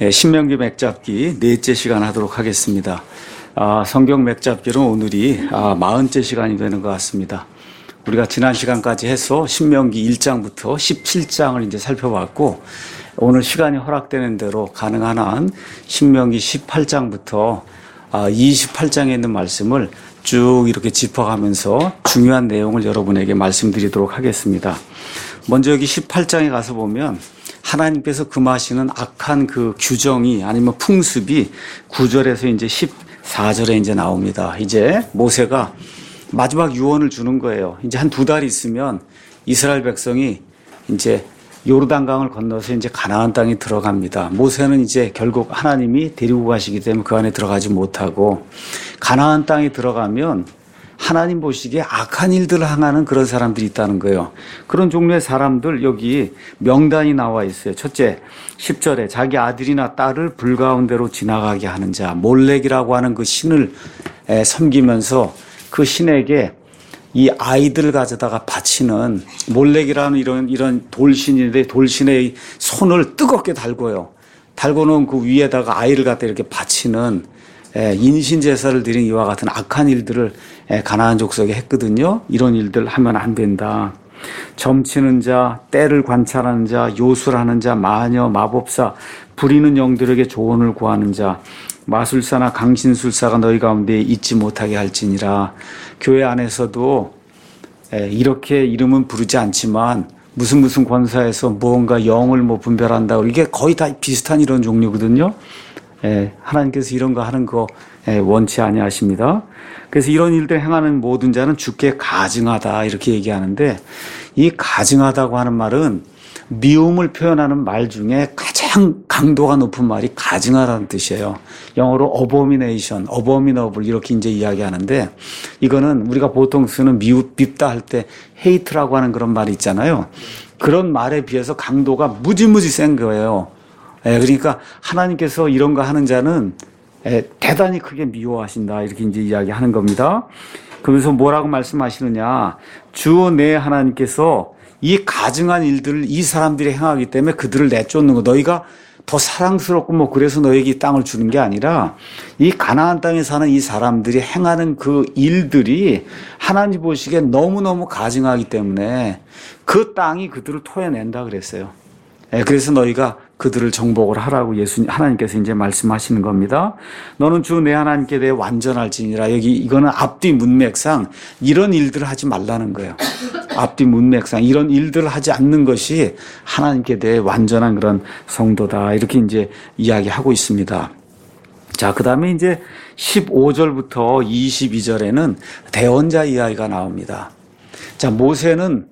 신명기 맥잡기 넷째 시간 하도록 하겠습니다. 성경 맥잡기로 오늘이 40째 시간이 되는 것 같습니다. 우리가 지난 시간까지 해서 신명기 1장부터 17장을 이제 살펴봤고, 오늘 시간이 허락되는 대로 가능한 한 신명기 18장부터 28장에 있는 말씀을 쭉 이렇게 짚어가면서 중요한 내용을 여러분에게 말씀드리도록 하겠습니다. 먼저 여기 18장에 가서 보면 하나님께서 금하시는 악한 그 규정이 아니면 풍습이 9절에서 이제 14절에 이제 나옵니다. 이제 모세가 마지막 유언을 주는 거예요. 이제 한 2달 있으면 이스라엘 백성이 이제 요르단강을 건너서 이제 가나안 땅에 들어갑니다. 모세는 이제 결국 하나님이 데리고 가시기 때문에 그 안에 들어가지 못하고, 가나안 땅에 들어가면 하나님 보시기에 악한 일들을 행하는 그런 사람들이 있다는 거예요. 그런 종류의 사람들 여기 명단이 나와 있어요. 첫째, 10절에 자기 아들이나 딸을 불 가운데로 지나가게 하는 자, 몰렉이라고 하는 그 신을 섬기면서 그 신에게 이 아이들을 가져다가 바치는, 몰렉이라는 이런 돌신인데 돌신의 손을 뜨겁게 달고요. 달고 놓은 그 위에다가 아이를 갖다 이렇게 바치는 인신 제사를 드린 이와 같은 악한 일들을 가나안 족속에 했거든요. 이런 일들 하면 안 된다. 점치는 자, 때를 관찰하는 자, 요술하는 자, 마녀, 마법사, 부리는 영들에게 조언을 구하는 자, 마술사나 강신술사가 너희 가운데 있지 못하게 할지니라. 교회 안에서도 이렇게 이름은 부르지 않지만 무슨 권사에서 무언가 영을 분별한다. 이게 거의 다 비슷한 이런 종류거든요. 하나님께서 이런 거 하는 거 원치 아니하십니다. 그래서 이런 일들 행하는 모든 자는 주께 가증하다 이렇게 얘기하는데, 이 가증하다고 하는 말은 미움을 표현하는 말 중에 가장 강도가 높은 말이 가증하다는 뜻이에요. 영어로 abomination, abominable 이렇게 이제 이야기하는데, 이거는 우리가 보통 쓰는 밉다 할 때 hate라고 하는 그런 말이 있잖아요. 그런 말에 비해서 강도가 무지무지 센 거예요. 그러니까 하나님께서 이런 거 하는 자는 대단히 크게 미워하신다 이렇게 이제 이야기하는 겁니다. 그러면서 뭐라고 말씀하시느냐? 주 내 하나님께서 이 가증한 일들을 이 사람들이 행하기 때문에 그들을 내쫓는 거, 너희가 더 사랑스럽고 그래서 너에게 이 땅을 주는 게 아니라, 이 가나안 땅에 사는 이 사람들이 행하는 그 일들이 하나님 보시기에 너무너무 가증하기 때문에 그 땅이 그들을 토해낸다 그랬어요. 그래서 너희가 그들을 정복을 하라고 하나님께서 이제 말씀하시는 겁니다. 너는 주 내 하나님께 대해 완전할지니라. 이거는 앞뒤 문맥상 이런 일들을 하지 말라는 거예요. 앞뒤 문맥상 이런 일들을 하지 않는 것이 하나님께 대해 완전한 그런 성도다. 이렇게 이제 이야기하고 있습니다. 자, 그 다음에 이제 15절부터 22절에는 대언자 이야기가 나옵니다. 자, 모세는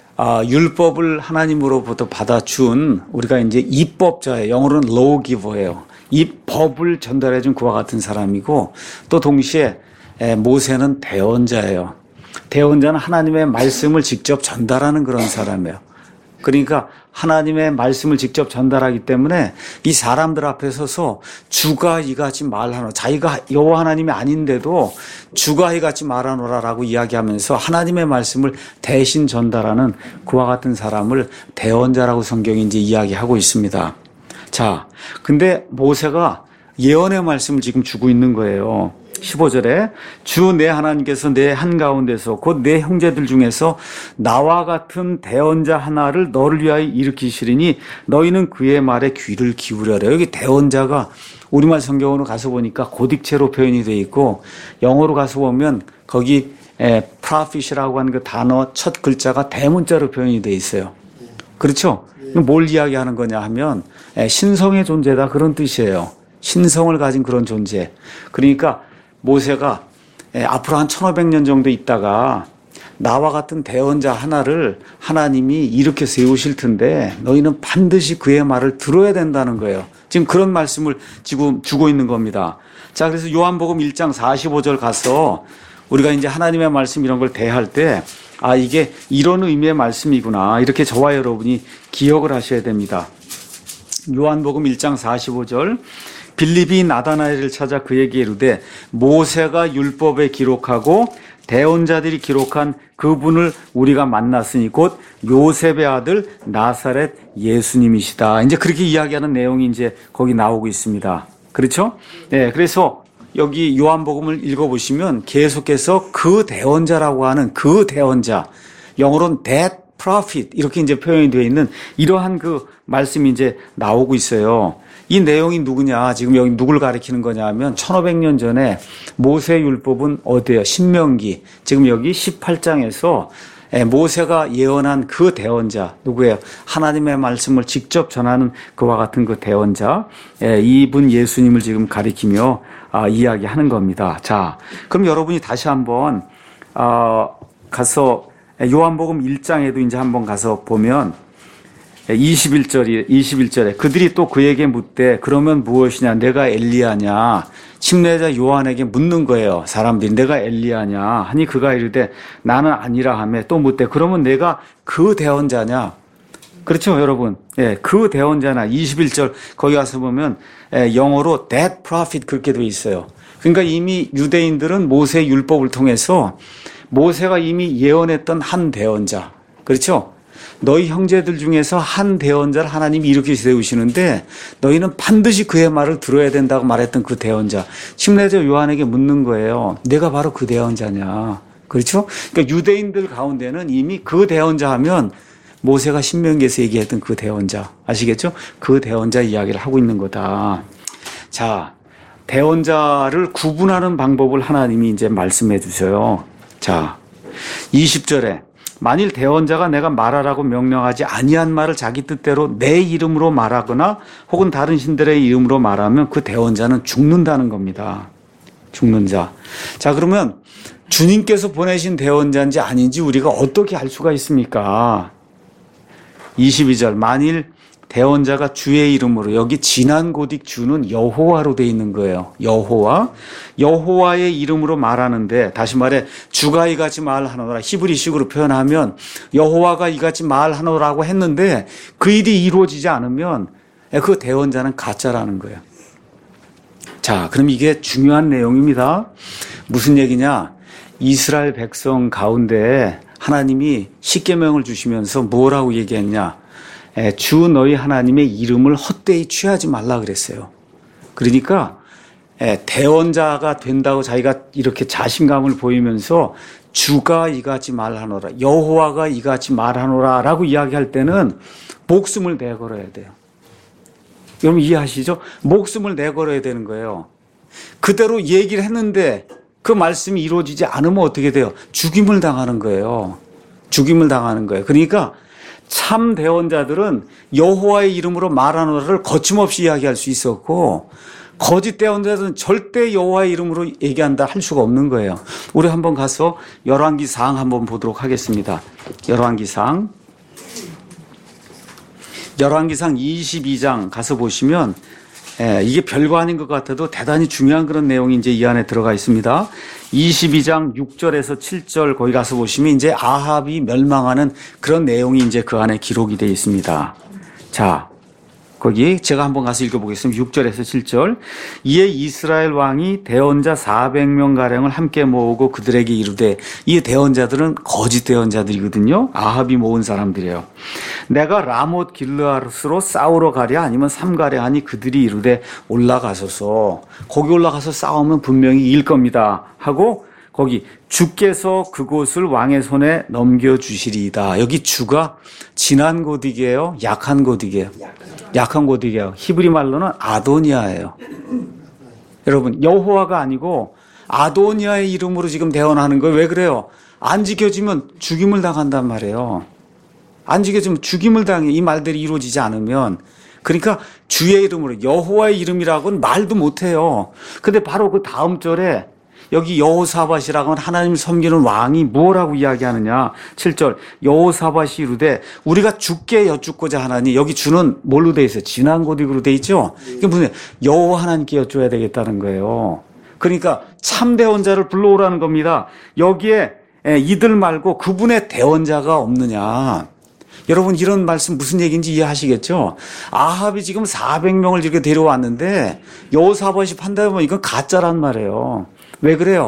율법을 하나님으로부터 받아준 우리가 이제 입법자예요. 영어로는 lawgiver예요. 이 법을 전달해준 그와 같은 사람이고, 또 동시에 모세는 대언자예요. 대언자는 하나님의 말씀을 직접 전달하는 그런 사람이에요. 그러니까 하나님의 말씀을 직접 전달하기 때문에 이 사람들 앞에 서서 주가 이같이 말하노, 자기가 여호와 하나님이 아닌데도 주가 이같이 말하노라라고 이야기하면서 하나님의 말씀을 대신 전달하는 그와 같은 사람을 대언자라고 성경이 이제 이야기하고 있습니다. 자, 근데 모세가 예언의 말씀을 지금 주고 있는 거예요. 15절에 주 내 하나님께서 내 한가운데서 곧 내 형제들 중에서 나와 같은 대언자 하나를 너를 위하여 일으키시리니 너희는 그의 말에 귀를 기울여라. 여기 대언자가 우리말 성경으로 가서 보니까 고딕체로 표현이 되어 있고, 영어로 가서 보면 거기 prophet이라고 하는 그 단어 첫 글자가 대문자로 표현이 되어 있어요. 그렇죠? 뭘 이야기하는 거냐 하면 신성의 존재다 그런 뜻이에요. 신성을 가진 그런 존재. 그러니까 모세가 앞으로 한 1500년 정도 있다가 나와 같은 대언자 하나를 하나님이 이렇게 세우실 텐데 너희는 반드시 그의 말을 들어야 된다는 거예요. 지금 그런 말씀을 지금 주고 있는 겁니다. 자, 그래서 요한복음 1장 45절 가서 우리가 이제 하나님의 말씀 이런 걸 대할 때, 이게 이런 의미의 말씀이구나, 이렇게 저와 여러분이 기억을 하셔야 됩니다. 요한복음 1장 45절, 빌립이 나다나엘을 찾아 그에게 이르되 모세가 율법에 기록하고 대언자들이 기록한 그분을 우리가 만났으니 곧 요셉의 아들 나사렛 예수님이시다. 이제 그렇게 이야기하는 내용이 이제 거기 나오고 있습니다. 그렇죠? 네, 그래서 여기 요한복음을 읽어보시면 계속해서 그 대언자라고 하는 그 대언자, 영어로는 that prophet 이렇게 이제 표현이 되어 있는 이러한 그 말씀이 이제 나오고 있어요. 이 내용이 누구냐? 지금 여기 누굴 가리키는 거냐 하면 1500년 전에 모세 율법은 어디예요? 신명기. 지금 여기 18장에서 모세가 예언한 그 대언자 누구예요? 하나님의 말씀을 직접 전하는 그와 같은 그 대언자, 이분 예수님을 지금 가리키며 이야기하는 겁니다. 자, 그럼 여러분이 다시 한번 가서 요한복음 1장에도 이제 한번 가서 보면 21절에 그들이 또 그에게 묻되 그러면 무엇이냐? 내가 엘리야냐? 침례자 요한에게 묻는 거예요. 사람들이 내가 엘리야냐? 하니 그가 이르되 나는 아니라 하며 또 묻되 그러면 내가 그 대언자냐? 그렇죠, 여러분. 예, 그 대언자나 21절 거기 가서 보면 영어로 that prophet 그렇게 되어 있어요. 그러니까 이미 유대인들은 모세 율법을 통해서 모세가 이미 예언했던 한 대언자. 그렇죠? 너희 형제들 중에서 한 대언자를 하나님이 이렇게 세우시는데 너희는 반드시 그의 말을 들어야 된다고 말했던 그 대언자. 침례자 요한에게 묻는 거예요. 내가 바로 그 대언자냐. 그렇죠? 그러니까 유대인들 가운데는 이미 그 대언자 하면 모세가 신명기에서 얘기했던 그 대언자. 아시겠죠? 그 대언자 이야기를 하고 있는 거다. 자, 대언자를 구분하는 방법을 하나님이 이제 말씀해 주셔요. 자, 20절에 만일 대언자가 내가 말하라고 명령하지 아니한 말을 자기 뜻대로 내 이름으로 말하거나 혹은 다른 신들의 이름으로 말하면 그 대언자는 죽는다는 겁니다. 죽는 자. 자, 그러면 주님께서 보내신 대언자인지 아닌지 우리가 어떻게 알 수가 있습니까? 22절 만일 대언자가 주의 이름으로, 여기 지난고딕 주는 여호와로 돼 있는 거예요. 여호와의 이름으로 말하는데, 다시 말해 주가 이같이 말하노라, 히브리식으로 표현하면 여호와가 이같이 말하노라고 했는데 그 일이 이루어지지 않으면 그 대언자는 가짜라는 거예요. 자, 그럼 이게 중요한 내용입니다. 무슨 얘기냐? 이스라엘 백성 가운데 하나님이 십계명을 주시면서 뭐라고 얘기했냐? 주 너희 하나님의 이름을 헛되이 취하지 말라 그랬어요. 그러니까 대언자가 된다고 자기가 이렇게 자신감을 보이면서 주가 이같이 말하노라, 여호와가 이같이 말하노라 라고 이야기할 때는 목숨을 내걸어야 돼요. 여러분 이해하시죠? 목숨을 내걸어야 되는 거예요. 그대로 얘기를 했는데 그 말씀이 이루어지지 않으면 어떻게 돼요? 죽임을 당하는 거예요. 죽임을 당하는 거예요. 그러니까 참 대언자들은 여호와의 이름으로 말하노라를 거침없이 이야기할 수 있었고, 거짓 대언자들은 절대 여호와의 이름으로 얘기한다 할 수가 없는 거예요. 우리 한번 가서 열왕기상 한번 보도록 하겠습니다. 열왕기상 22장 가서 보시면 이게 별거 아닌 것 같아도 대단히 중요한 그런 내용이 이제 이 안에 들어가 있습니다. 22장 6절에서 7절 거기 가서 보시면 이제 아합이 멸망하는 그런 내용이 이제 그 안에 기록이 되어 있습니다. 자, 거기 제가 한번 가서 읽어보겠습니다. 6절에서 7절. 이에 이스라엘 왕이 대언자 400명가량을 함께 모으고 그들에게 이르되, 이 대언자들은 거짓 대언자들이거든요. 아합이 모은 사람들이에요. 내가 라못 길르앗으로 싸우러 가랴 아니면 삼가랴 하니 그들이 이르되 올라가소서. 거기 올라가서 싸우면 분명히 이길 겁니다 하고, 거기 주께서 그곳을 왕의 손에 넘겨주시리이다. 여기 주가 진한 고딕이에요? 약한 고딕이에요? 약한 고딕이에요. 히브리 말로는 아도니아예요. 여러분, 여호와가 아니고 아도니아의 이름으로 지금 대언하는 거예요. 왜 그래요? 안 지켜지면 죽임을 당한단 말이에요. 안 지켜지면 죽임을 당해. 이 말들이 이루어지지 않으면. 그러니까 주의 이름으로, 여호와의 이름이라고는 말도 못해요. 근데 바로 그 다음 절에 여기 여호사밧이라고 하는 하나님을 섬기는 왕이 뭐라고 이야기하느냐. 7절 여호사밧이 이르되 우리가 주께 여쭙고자 하나니, 여기 주는 뭘로 돼 있어요? 진한 고딕으로 돼 있죠. 이게 무슨 여호와 하나님께 여쭤야 되겠다는 거예요. 그러니까 참 대언자를 불러오라는 겁니다. 여기에 이들 말고 그분의 대언자가 없느냐. 여러분 이런 말씀 무슨 얘기인지 이해하시겠죠? 아합이 지금 400명을 이렇게 데려왔는데 여호사밧이 판단해보면 이건 가짜란 말이에요. 왜 그래요?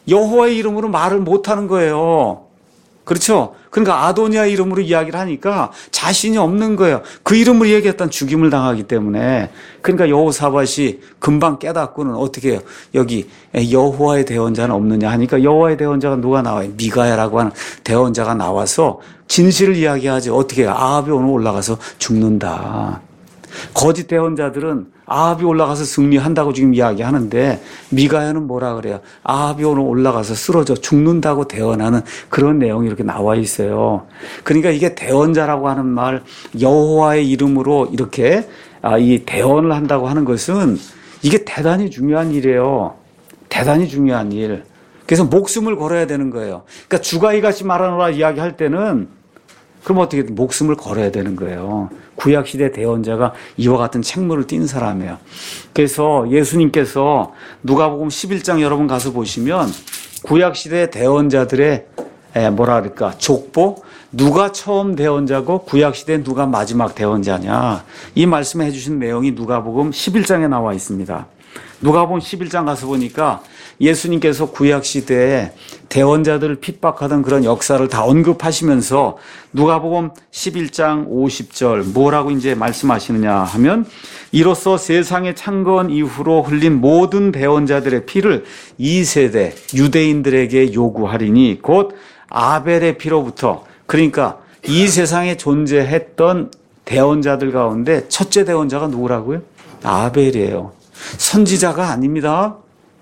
여호와의 이름으로 말을 못하는 거예요. 그렇죠? 그러니까 아도니아 이름으로 이야기를 하니까 자신이 없는 거예요. 그 이름을 얘기했던 죽임을 당하기 때문에. 그러니까 여호사밧이 금방 깨닫고는 어떻게 해요? 여기 여호와의 대언자는 없느냐 하니까 여호와의 대언자가 누가 나와요? 미가야라고 하는 대언자가 나와서 진실을 이야기하지. 어떻게 해요? 아합이 오늘 올라가서 죽는다. 거짓 대언자들은 아합이 올라가서 승리한다고 지금 이야기하는데 미가야는 뭐라 그래요? 아합이 오늘 올라가서 쓰러져 죽는다고 대언하는 그런 내용이 이렇게 나와 있어요. 그러니까 이게 대언자라고 하는 말, 여호와의 이름으로 이렇게 이 대언을 한다고 하는 것은 이게 대단히 중요한 일이에요. 대단히 중요한 일. 그래서 목숨을 걸어야 되는 거예요. 그러니까 주가 이같이 말하노라 이야기할 때는 그럼 어떻게 목숨을 걸어야 되는 거예요. 구약시대 대언자가 이와 같은 책무를 띈 사람이에요. 그래서 예수님께서 누가복음 11장 여러분 가서 보시면 구약시대 대언자들의 뭐라 그럴까 족보, 누가 처음 대언자고 구약시대 누가 마지막 대언자냐, 이 말씀해 주신 내용이 누가복음 11장에 나와 있습니다. 누가복음 11장 가서 보니까 예수님께서 구약시대에 대언자들을 핍박하던 그런 역사를 다 언급하시면서 누가복음 11장 50절 뭐라고 이제 말씀하시느냐 하면, 이로써 세상의 창건 이후로 흘린 모든 대언자들의 피를 2세대 유대인들에게 요구하리니 곧 아벨의 피로부터. 그러니까 이 세상에 존재했던 대언자들 가운데 첫째 대언자가 누구라고요? 아벨이에요. 선지자가 아닙니다.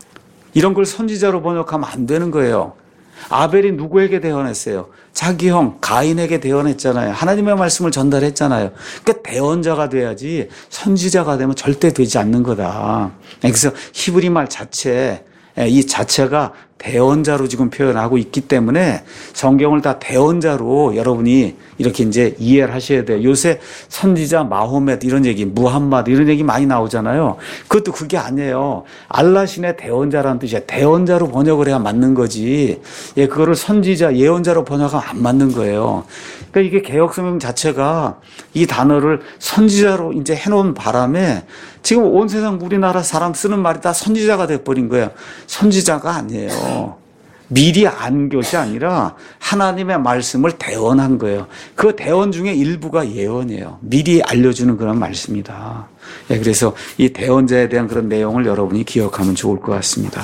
이런 걸 선지자로 번역하면 안 되는 거예요. 아벨이 누구에게 대언했어요? 자기 형 가인에게 대언했잖아요. 하나님의 말씀을 전달했잖아요. 그러니까 대언자가 돼야지 선지자가 되면 절대 되지 않는 거다. 그래서 히브리 말 자체, 이 자체가 대언자로 지금 표현하고 있기 때문에 성경을 다 대언자로 여러분이 이렇게 이제 이해를 하셔야 돼요. 요새 선지자 마호멧 이런 얘기, 무함마드 이런 얘기 많이 나오잖아요. 그것도 그게 아니에요. 알라신의 대언자라는 뜻이야. 대언자로 번역을 해야 맞는 거지. 예, 그거를 선지자, 예언자로 번역하면 안 맞는 거예요. 그러니까 이게 개혁성경 자체가 이 단어를 선지자로 이제 해놓은 바람에 지금 온 세상 우리나라 사람 쓰는 말이 다 선지자가 돼버린 거예요. 선지자가 아니에요. 미리 안 것이 아니라 하나님의 말씀을 대언한 거예요. 그 대언 중에 일부가 예언이에요. 미리 알려주는 그런 말씀이다. 예, 그래서 이 대언자에 대한 그런 내용을 여러분이 기억하면 좋을 것 같습니다.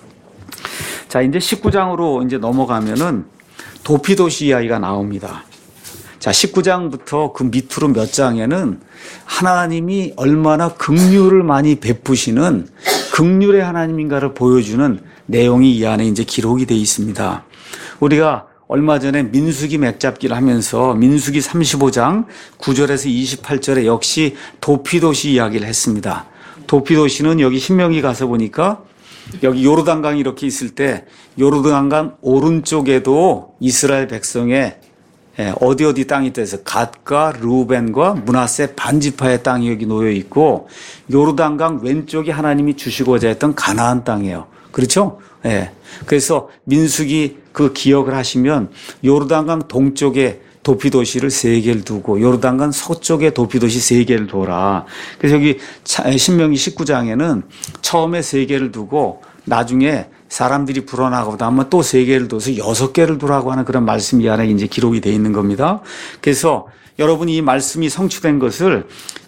자, 이제 19장으로 이제 넘어가면은 도피도시 이야기가 나옵니다. 자, 19장부터 그 밑으로 몇 장에는 하나님이 얼마나 긍휼을 많이 베푸시는 긍휼의 하나님인가를 보여주는 내용이 이 안에 이제 기록이 되어 있습니다. 우리가 얼마 전에 민수기 맥잡기를 하면서 민수기 35장 9절에서 28절에 역시 도피도시 이야기를 했습니다. 도피도시는 여기 신명기 가서 보니까 여기 요르단강이 이렇게 있을 때 요르단강 오른쪽에도 이스라엘 백성의 어디 땅이 있다 해서 갓과 르우벤과 므낫세 반지파의 땅이 여기 놓여 있고, 요르단강 왼쪽이 하나님이 주시고자 했던 가나안 땅이에요. 그렇죠? 예. 그래서 민수기 그 기억을 하시면 요르단강 동쪽에 도피도시를 3개를 두고 요르단강 서쪽에 도피도시 3개를 둬라. 그래서 여기 신명기 19장에는 처음에 3개를 두고 나중에 사람들이 불어나고 나면 또 3개를 둬서 6개를 두라고 하는 그런 말씀이 안에 이제 기록이 되어 있는 겁니다. 그래서 여러분이 이 말씀이 성취된 것을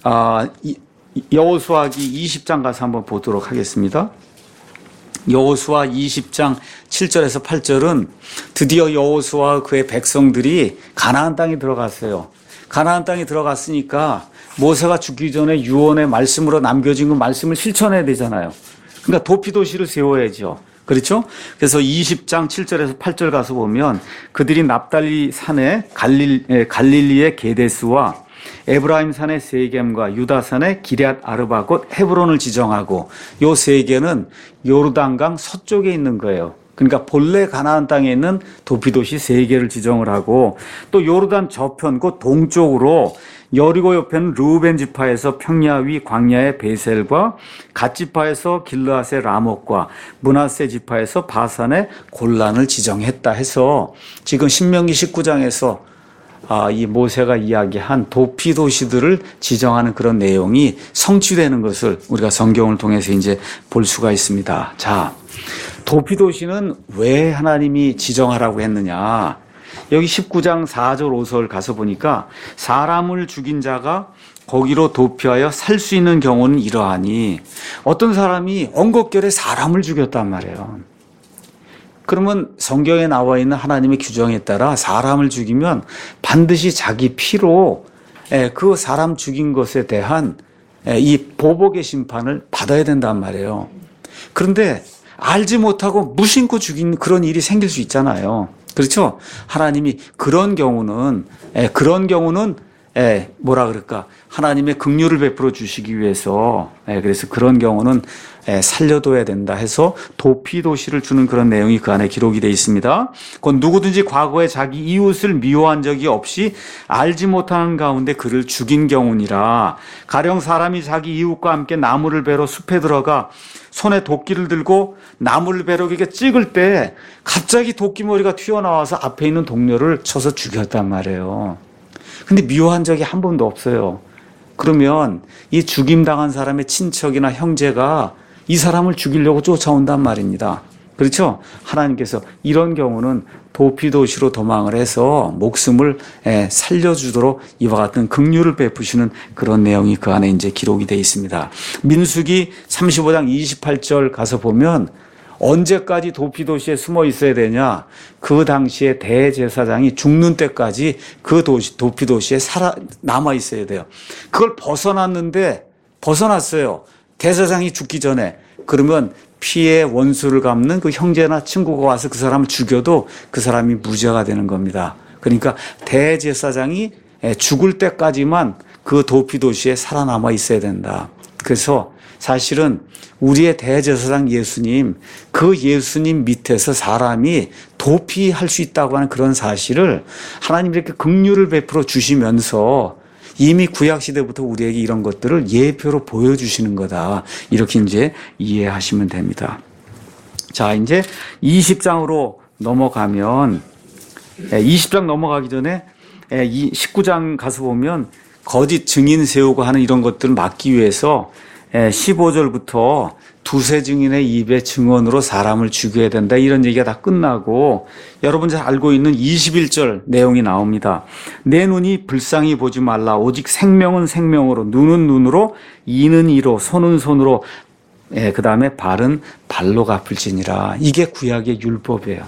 여호수아기 20장 가서 한번 보도록 하겠습니다. 여호수아 20장 7절에서 8절은 드디어 여호수아와 그의 백성들이 가나안 땅에 들어갔어요. 가나안 땅에 들어갔으니까 모세가 죽기 전에 유언의 말씀으로 남겨진 그 말씀을 실천해야 되잖아요. 그러니까 도피도시를 세워야죠. 그렇죠? 그래서 20장 7절에서 8절 가서 보면 그들이 납달리 산의 갈릴리의 게데스와 에브라임 산의 세겜과 유다 산의 기럇 아르바 곧 헤브론을 지정하고, 요 3개는 요르단강 서쪽에 있는 거예요. 그러니까 본래 가나안 땅에 있는 도피도시 3개를 지정을 하고, 또 요르단 저편 곧 동쪽으로 여리고 옆에는 르우벤 지파에서 평야 위 광야의 베셀과 갓 지파에서 길르앗의 라못과 므낫세 지파에서 바산의 골란을 지정했다 해서 지금 신명기 19장에서 이 모세가 이야기한 도피도시들을 지정하는 그런 내용이 성취되는 것을 우리가 성경을 통해서 이제 볼 수가 있습니다. 자, 도피도시는 왜 하나님이 지정하라고 했느냐. 여기 19장 4절 5절 가서 보니까 사람을 죽인 자가 거기로 도피하여 살 수 있는 경우는 이러하니, 어떤 사람이 언급결에 사람을 죽였단 말이에요. 그러면 성경에 나와 있는 하나님의 규정에 따라 사람을 죽이면 반드시 자기 피로 그 사람 죽인 것에 대한 이 보복의 심판을 받아야 된단 말이에요. 그런데 알지 못하고 무심코 죽인 그런 일이 생길 수 있잖아요. 그렇죠? 하나님이 그런 경우는 뭐라 그럴까? 하나님의 긍휼을 베풀어 주시기 위해서, 그래서 그런 경우는 살려둬야 된다 해서 도피도시를 주는 그런 내용이 그 안에 기록이 되어 있습니다. 그건 누구든지 과거에 자기 이웃을 미워한 적이 없이 알지 못하는 가운데 그를 죽인 경우니라. 가령 사람이 자기 이웃과 함께 나무를 베러 숲에 들어가 손에 도끼를 들고 나무를 베러 이렇게 찍을 때 갑자기 도끼머리가 튀어나와서 앞에 있는 동료를 쳐서 죽였단 말이에요. 근데 미워한 적이 한 번도 없어요. 그러면 이 죽임당한 사람의 친척이나 형제가 이 사람을 죽이려고 쫓아온단 말입니다. 그렇죠? 하나님께서 이런 경우는 도피도시로 도망을 해서 목숨을 살려주도록 이와 같은 긍휼을 베푸시는 그런 내용이 그 안에 이제 기록이 되어 있습니다. 민수기 35장 28절 가서 보면 언제까지 도피도시에 숨어 있어야 되냐? 그 당시에 대제사장이 죽는 때까지 그 도피도시에 남아 있어야 돼요. 그걸 벗어났어요. 대제사장이 죽기 전에. 그러면 피해 원수를 갚는 그 형제나 친구가 와서 그 사람을 죽여도 그 사람이 무죄가 되는 겁니다. 그러니까 대제사장이 죽을 때까지만 그 도피도시에 살아남아 있어야 된다. 그래서 사실은 우리의 대제사장 예수님, 그 예수님 밑에서 사람이 도피할 수 있다고 하는 그런 사실을 하나님이 이렇게 긍휼을 베풀어 주시면서 이미 구약시대부터 우리에게 이런 것들을 예표로 보여주시는 거다. 이렇게 이제 이해하시면 됩니다. 자, 이제 20장으로 넘어가면, 20장 넘어가기 전에 19장 가서 보면 거짓 증인 세우고 하는 이런 것들을 막기 위해서 15절부터 두세 증인의 입에 증언으로 사람을 죽여야 된다. 이런 얘기가 다 끝나고 여러분 잘 알고 있는 21절 내용이 나옵니다. 내 눈이 불쌍히 보지 말라. 오직 생명은 생명으로, 눈은 눈으로, 이는 이로, 손은 손으로, 그 다음에 발은 발로 갚을지니라. 이게 구약의 율법이에요.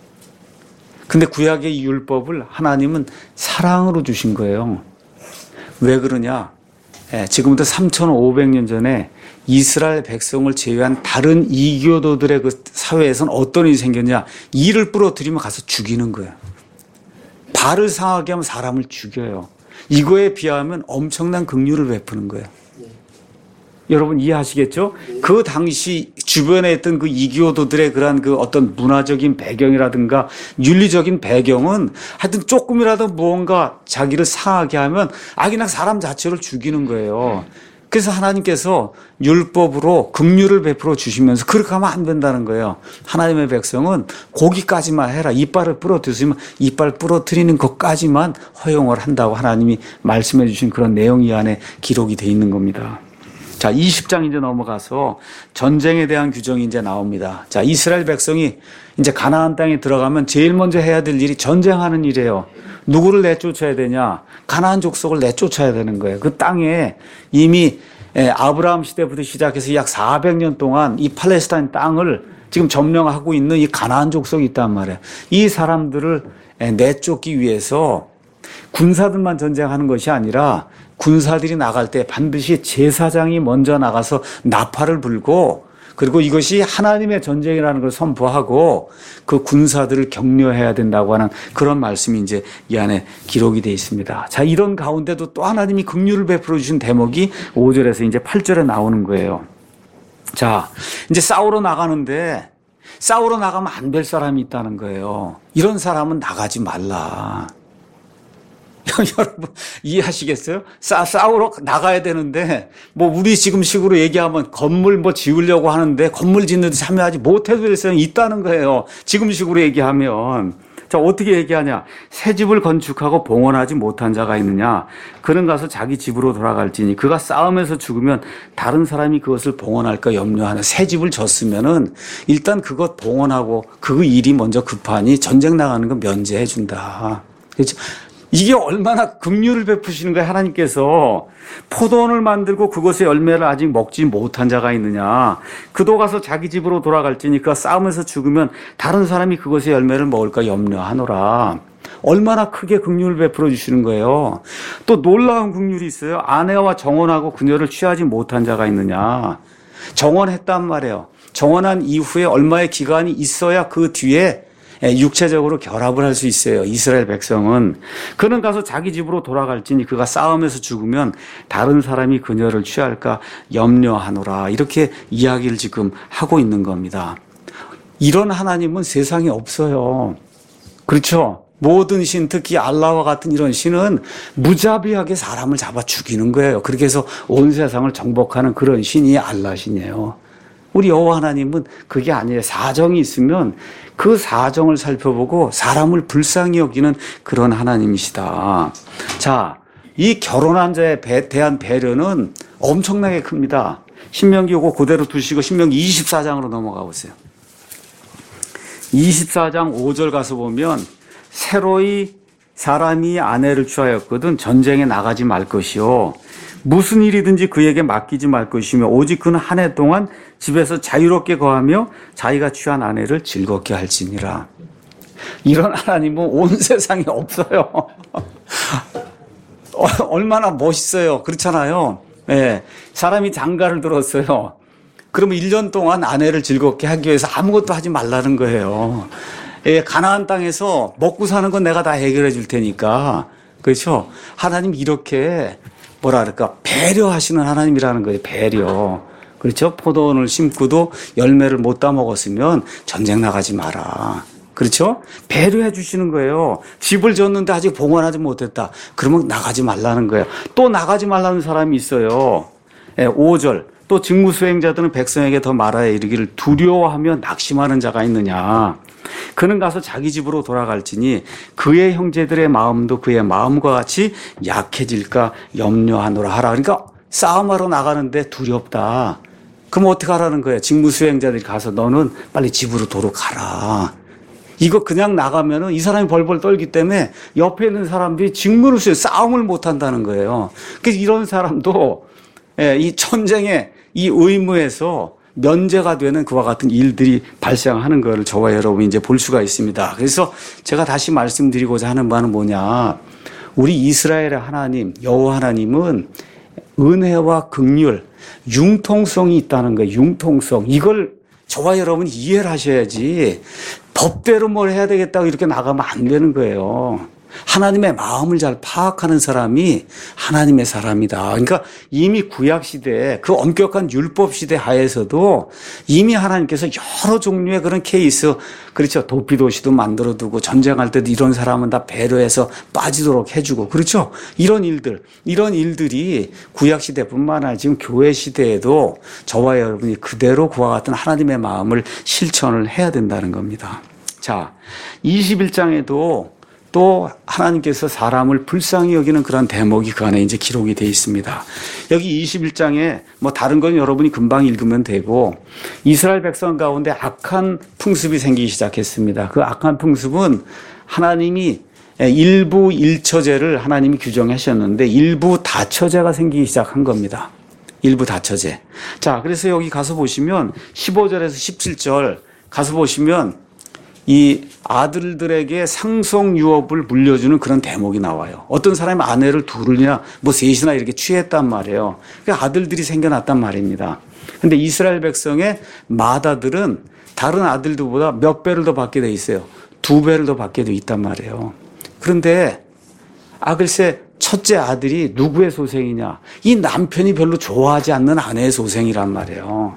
근데 구약의 율법을 하나님은 사랑으로 주신 거예요. 왜 그러냐? 지금부터 3,500년 전에 이스라엘 백성을 제외한 다른 이교도들의 그 사회에서는 어떤 일이 생겼냐? 이를 부러뜨리면 가서 죽이는 거예요. 발을 상하게 하면 사람을 죽여요. 이거에 비하면 엄청난 긍휼을 베푸는 거예요. 여러분 이해하시겠죠? 그 당시 주변에 있던 그 이교도들의 그러한 그 어떤 문화적인 배경이라든가 윤리적인 배경은 하여튼 조금이라도 무언가 자기를 상하게 하면 그냥 사람 자체를 죽이는 거예요. 그래서 하나님께서 율법으로 긍휼을 베풀어 주시면서 그렇게 하면 안 된다는 거예요. 하나님의 백성은 거기까지만 해라. 이빨을 부러뜨리면 이빨 부러뜨리는 것까지만 허용을 한다고 하나님이 말씀해 주신 그런 내용이 이 안에 기록이 돼 있는 겁니다. 자, 20장 이제 넘어가서 전쟁에 대한 규정이 이제 나옵니다. 자, 이스라엘 백성이 이제 가나안 땅에 들어가면 제일 먼저 해야 될 일이 전쟁하는 일이에요. 누구를 내쫓아야 되냐? 가나안 족속을 내쫓아야 되는 거예요. 그 땅에 이미 아브라함 시대부터 시작해서 약 400년 동안 이 팔레스타인 땅을 지금 점령하고 있는 이 가나안 족속이 있단 말이에요. 이 사람들을 내쫓기 위해서 군사들만 전쟁하는 것이 아니라 군사들이 나갈 때 반드시 제사장이 먼저 나가서 나팔을 불고, 그리고 이것이 하나님의 전쟁이라는 걸 선포하고 그 군사들을 격려해야 된다고 하는 그런 말씀이 이제 이 안에 기록이 되어 있습니다. 자, 이런 가운데도 또 하나님이 긍휼을 베풀어 주신 대목이 5절에서 이제 8절에 나오는 거예요. 자, 이제 싸우러 나가는데 싸우러 나가면 안 될 사람이 있다는 거예요. 이런 사람은 나가지 말라. 여러분 이해하시겠어요? 싸우러 나가야 되는데 우리 지금 식으로 얘기하면 건물 지으려고 하는데 건물 짓는 데 참여하지 못해도 될 사람이 있다는 거예요. 지금 식으로 얘기하면 자, 어떻게 얘기하냐? 새 집을 건축하고 봉헌하지 못한 자가 있느냐? 그는 가서 자기 집으로 돌아갈지니 그가 싸움에서 죽으면 다른 사람이 그것을 봉헌할까 염려하는. 새 집을 졌으면은 일단 그것 봉헌하고 그 일이 먼저 급하니 전쟁 나가는 거 면제해 준다. 그렇죠? 이게 얼마나 긍휼을 베푸시는 거예요. 하나님께서 포도원을 만들고 그것의 열매를 아직 먹지 못한 자가 있느냐. 그도 가서 자기 집으로 돌아갈지니 그가 싸움에서 죽으면 다른 사람이 그것의 열매를 먹을까 염려하노라. 얼마나 크게 긍휼을 베풀어 주시는 거예요. 또 놀라운 긍휼이 있어요. 아내와 정혼하고 그녀를 취하지 못한 자가 있느냐. 정혼했단 말이에요. 정혼한 이후에 얼마의 기간이 있어야 그 뒤에 육체적으로 결합을 할 수 있어요. 이스라엘 백성은. 그는 가서 자기 집으로 돌아갈지니 그가 싸움에서 죽으면 다른 사람이 그녀를 취할까 염려하노라. 이렇게 이야기를 지금 하고 있는 겁니다. 이런 하나님은 세상에 없어요. 그렇죠? 모든 신, 특히 알라와 같은 이런 신은 무자비하게 사람을 잡아 죽이는 거예요. 그렇게 해서 온 세상을 정복하는 그런 신이 알라 신이에요. 우리 여호와 하나님은 그게 아니에요. 사정이 있으면 그 사정을 살펴보고 사람을 불쌍히 여기는 그런 하나님이시다. 자, 이 결혼한 자에 대한 배려는 엄청나게 큽니다. 신명기 요거 그대로 두시고 신명기 24장으로 넘어가 보세요. 24장 5절 가서 보면 새로이 사람이 아내를 취하였거든 전쟁에 나가지 말 것이요. 무슨 일이든지 그에게 맡기지 말 것이며 오직 그는 한 해 동안 집에서 자유롭게 거하며 자기가 취한 아내를 즐겁게 할지니라. 이런 하나님은 온 세상에 없어요. 얼마나 멋있어요. 그렇잖아요. 예, 사람이 장가를 들었어요. 그러면 1년 동안 아내를 즐겁게 하기 위해서 아무것도 하지 말라는 거예요. 예, 가나안 땅에서 먹고 사는 건 내가 다 해결해 줄 테니까. 그렇죠? 하나님 이렇게 뭐랄까 배려하시는 하나님이라는 거예요. 배려. 그렇죠? 포도원을 심고도 열매를 못 따먹었으면 전쟁 나가지 마라. 그렇죠? 배려해 주시는 거예요. 집을 졌는데 아직 봉헌하지 못했다. 그러면 나가지 말라는 거예요. 또 나가지 말라는 사람이 있어요. 5절. 또 직무수행자들은 백성에게 더 말하여 이르기를 두려워하며 낙심하는 자가 있느냐. 그는 가서 자기 집으로 돌아갈지니 그의 형제들의 마음도 그의 마음과 같이 약해질까 염려하노라 하라. 그러니까 싸움하러 나가는데 두렵다. 그럼 어떻게 하라는 거예요? 직무수행자들이 가서 너는 빨리 집으로 도로 가라. 이거 그냥 나가면은 이 사람이 벌벌 떨기 때문에 옆에 있는 사람들이 직무를 수행, 싸움을 못 한다는 거예요. 그래서 이런 사람도 이 전쟁의 이 의무에서 면제가 되는 그와 같은 일들이 발생하는 것을 저와 여러분이 이제 볼 수가 있습니다. 그래서 제가 다시 말씀드리고자 하는 바는 뭐냐. 우리 이스라엘의 하나님, 여호와 하나님은 은혜와 긍휼, 융통성이 있다는 거예요. 융통성. 이걸 저와 여러분이 이해를 하셔야지 법대로 뭘 해야 되겠다고 이렇게 나가면 안 되는 거예요. 하나님의 마음을 잘 파악하는 사람이 하나님의 사람이다. 그러니까 이미 구약시대 그 엄격한 율법시대 하에서도 이미 하나님께서 여러 종류의 그런 케이스, 그렇죠. 도피도시도 만들어두고 전쟁할 때도 이런 사람은 다 배려해서 빠지도록 해주고, 그렇죠. 이런 일들이 구약시대뿐만 아니라 지금 교회시대에도 저와 여러분이 그대로 그와 같은 하나님의 마음을 실천을 해야 된다는 겁니다. 자, 21장에도 또 하나님께서 사람을 불쌍히 여기는 그런 대목이 그 안에 이제 기록이 되어 있습니다. 여기 21장에 뭐 다른 건 여러분이 금방 읽으면 되고 이스라엘 백성 가운데 악한 풍습이 생기기 시작했습니다. 그 악한 풍습은 하나님이 일부 일처제를 하나님이 규정하셨는데 일부 다처제가 생기기 시작한 겁니다. 일부 다처제. 자, 그래서 여기 가서 보시면 15절에서 17절 가서 보시면 이 아들들에게 상속 유업을 물려주는 그런 대목이 나와요. 어떤 사람이 아내를 둘이나 뭐 셋이나 이렇게 취했단 말이에요. 그러니까 아들들이 생겨났단 말입니다. 근데 이스라엘 백성의 맏아들은 다른 아들들보다 몇 배를 더 받게 돼 있어요. 2배를 더 받게 돼 있단 말이에요. 그런데 글쎄 첫째 아들이 누구의 소생이냐? 이 남편이 별로 좋아하지 않는 아내의 소생이란 말이에요.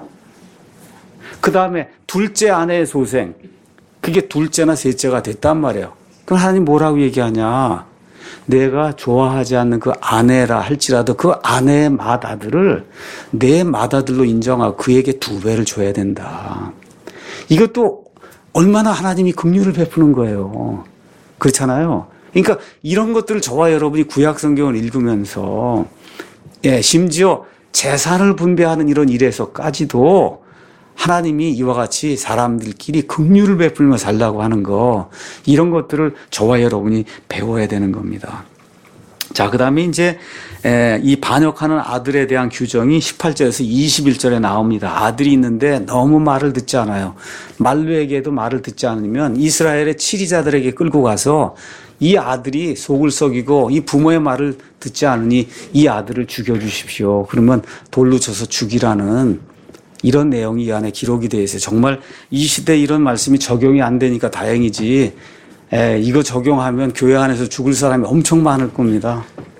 그 다음에 둘째 아내의 소생. 그게 둘째나 셋째가 됐단 말이에요. 그럼 하나님 뭐라고 얘기하냐? 내가 좋아하지 않는 그 아내라 할지라도 그 아내의 맏아들을 내 맏아들로 인정하고 그에게 2배를 줘야 된다. 이것도 얼마나 하나님이 긍휼을 베푸는 거예요. 그렇잖아요. 그러니까 이런 것들을 저와 여러분이 구약 성경을 읽으면서 심지어 재산을 분배하는 이런 일에서까지도 하나님이 이와 같이 사람들끼리 긍휼을 베풀며 살라고 하는 거, 이런 것들을 저와 여러분이 배워야 되는 겁니다. 자, 그 다음에 이제 이 반역하는 아들에 대한 규정이 18절에서 21절에 나옵니다. 아들이 있는데 너무 말을 듣지 않아요. 말루에게도 말을 듣지 않으면 이스라엘의 치리자들에게 끌고 가서 이 아들이 속을 썩이고 이 부모의 말을 듣지 않으니 이 아들을 죽여주십시오. 그러면 돌로 쳐서 죽이라는 이런 내용이 이 안에 기록이 되어 있어요. 정말 이 시대에 이런 말씀이 적용이 안 되니까 다행이지, 이거 적용하면 교회 안에서 죽을 사람이 엄청 많을 겁니다.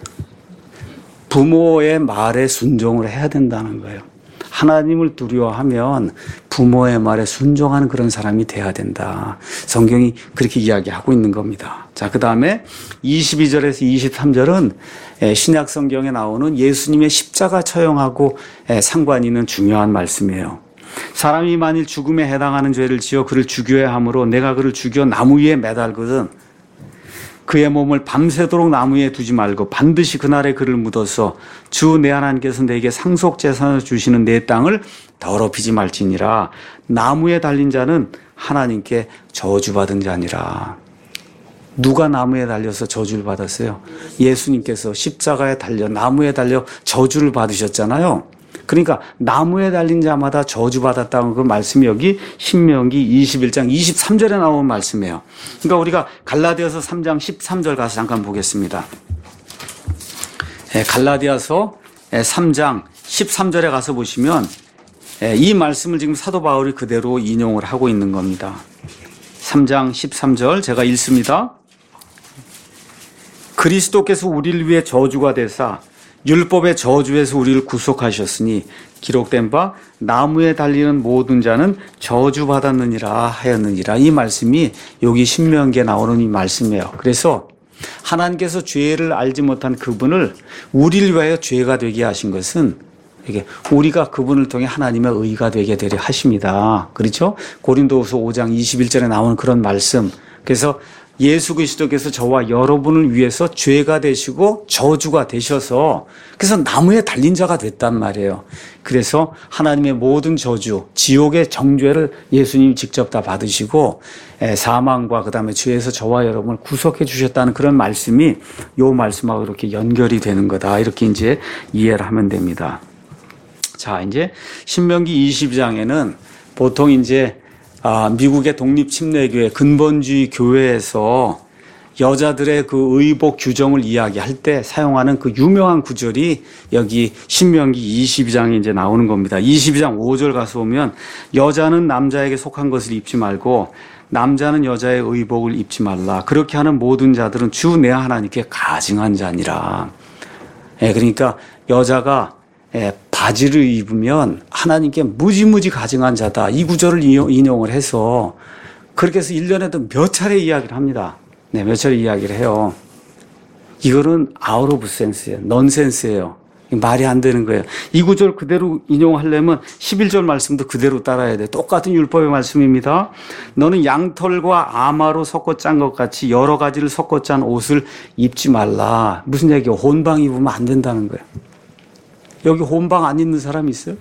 부모의 말에 순종을 해야 된다는 거예요. 하나님을 두려워하면 부모의 말에 순종하는 그런 사람이 돼야 된다. 성경이 그렇게 이야기하고 있는 겁니다. 자, 그 다음에 22절에서 23절은 신약 성경에 나오는 예수님의 십자가 처형하고 상관이 있는 중요한 말씀이에요. 사람이 만일 죽음에 해당하는 죄를 지어 그를 죽여야 하므로 내가 그를 죽여 나무 위에 매달거든 그의 몸을 밤새도록 나무 위에 두지 말고 반드시 그날에 그를 묻어서 주 내 하나님께서 내게 상속재산을 주시는 내 땅을 더럽히지 말지니라. 나무에 달린 자는 하나님께 저주받은 자니라. 누가 나무에 달려서 저주를 받았어요? 예수님께서 십자가에 달려 나무에 달려 저주를 받으셨잖아요. 그러니까 나무에 달린 자마다 저주받았다는 그 말씀이 여기 신명기 21장 23절에 나온 말씀이에요. 그러니까 우리가 갈라디아서 3장 13절 가서 잠깐 보겠습니다. 갈라디아서 3장 13절에 가서 보시면 이 말씀을 지금 사도 바울이 그대로 인용을 하고 있는 겁니다. 3장 13절 제가 읽습니다. 그리스도께서 우리를 위해 저주가 되사 율법의 저주에서 우리를 구속하셨으니 기록된 바 나무에 달리는 모든 자는 저주받았느니라 하였느니라. 이 말씀이 여기 신명기에 나오는 이 말씀이에요. 그래서 하나님께서 죄를 알지 못한 그분을 우리를 위하여 죄가 되게 하신 것은 이게 우리가 그분을 통해 하나님의 의가 되게 되려 하십니다. 그렇죠? 고린도후서 5장 21절에 나오는 그런 말씀. 그래서 예수 그리스도께서 저와 여러분을 위해서 죄가 되시고 저주가 되셔서 그래서 나무에 달린 자가 됐단 말이에요. 그래서 하나님의 모든 저주, 지옥의 정죄를 예수님이 직접 다 받으시고 사망과 그다음에 죄에서 저와 여러분을 구속해 주셨다는 그런 말씀이 이 말씀하고 이렇게 연결이 되는 거다. 이렇게 이제 이해를 하면 됩니다. 자, 이제 신명기 22장에는 보통 이제 미국의 독립침례교회, 근본주의 교회에서 여자들의 그 의복 규정을 이야기할 때 사용하는 그 유명한 구절이 여기 신명기 22장에 이제 나오는 겁니다. 22장 5절 가서 보면 여자는 남자에게 속한 것을 입지 말고 남자는 여자의 의복을 입지 말라. 그렇게 하는 모든 자들은 주 내 하나님께 가증한 자니라. 그러니까 여자가 바지를 입으면 하나님께 무지무지 가증한 자다. 이 구절을 인용을 해서 그렇게 해서 1년에도 몇 차례 이야기를 합니다. 네, 몇 차례 이야기를 해요. 이거는 아웃 오브 센스예요. 넌센스예요. 말이 안 되는 거예요. 이 구절 그대로 인용하려면 11절 말씀도 그대로 따라야 돼. 똑같은 율법의 말씀입니다. 너는 양털과 아마로 섞어 짠 것 같이 여러 가지를 섞어 짠 옷을 입지 말라. 무슨 얘기예요? 혼방 입으면 안 된다는 거예요. 여기 혼방 안 입는 사람 있어요?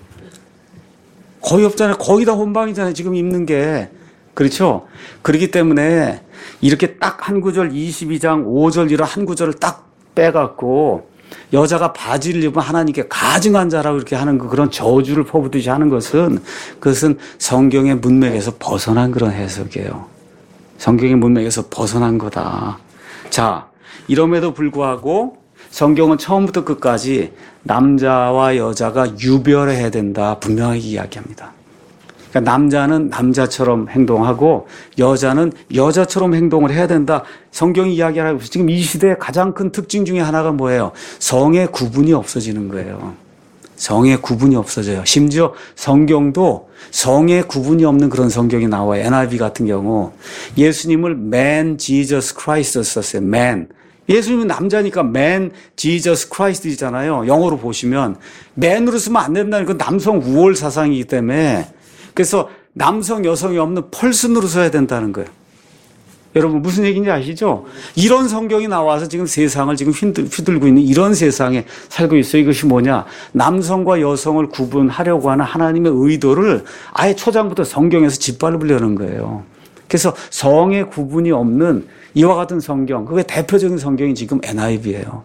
거의 없잖아요. 거의 다 혼방이잖아요. 지금 입는 게. 그렇죠? 그렇기 때문에 이렇게 딱 한 구절 22장 5절 이런 한 구절을 딱 빼갖고 여자가 바지를 입으면 하나님께 가증한 자라고 이렇게 하는 그런 저주를 퍼붓듯이 하는 그것은 성경의 문맥에서 벗어난 그런 해석이에요. 성경의 문맥에서 벗어난 거다. 자, 이럼에도 불구하고 성경은 처음부터 끝까지 남자와 여자가 유별해야 된다. 분명하게 이야기합니다. 그러니까 남자는 남자처럼 행동하고 여자는 여자처럼 행동을 해야 된다. 성경이 이야기하고 있어요. 지금 이 시대의 가장 큰 특징 중에 하나가 뭐예요? 성의 구분이 없어지는 거예요. 성의 구분이 없어져요. 심지어 성경도 성의 구분이 없는 그런 성경이 나와요. NIV 같은 경우 예수님을 Man Jesus Christ 썼어요. Man. 예수님은 남자니까 Man, Jesus Christ이잖아요. 영어로 보시면 man으로 쓰면 안 된다는 건 남성 우월 사상이기 때문에 그래서 남성, 여성이 없는 펄슨으로 써야 된다는 거예요. 여러분 무슨 얘기인지 아시죠? 이런 성경이 나와서 지금 세상을 지금 휘둘고 있는 이런 세상에 살고 있어요. 이것이 뭐냐? 남성과 여성을 구분하려고 하는 하나님의 의도를 아예 초장부터 성경에서 짓밟으려는 거예요. 그래서 성의 구분이 없는 이와 같은 성경, 그게 대표적인 성경이 지금 NIV예요.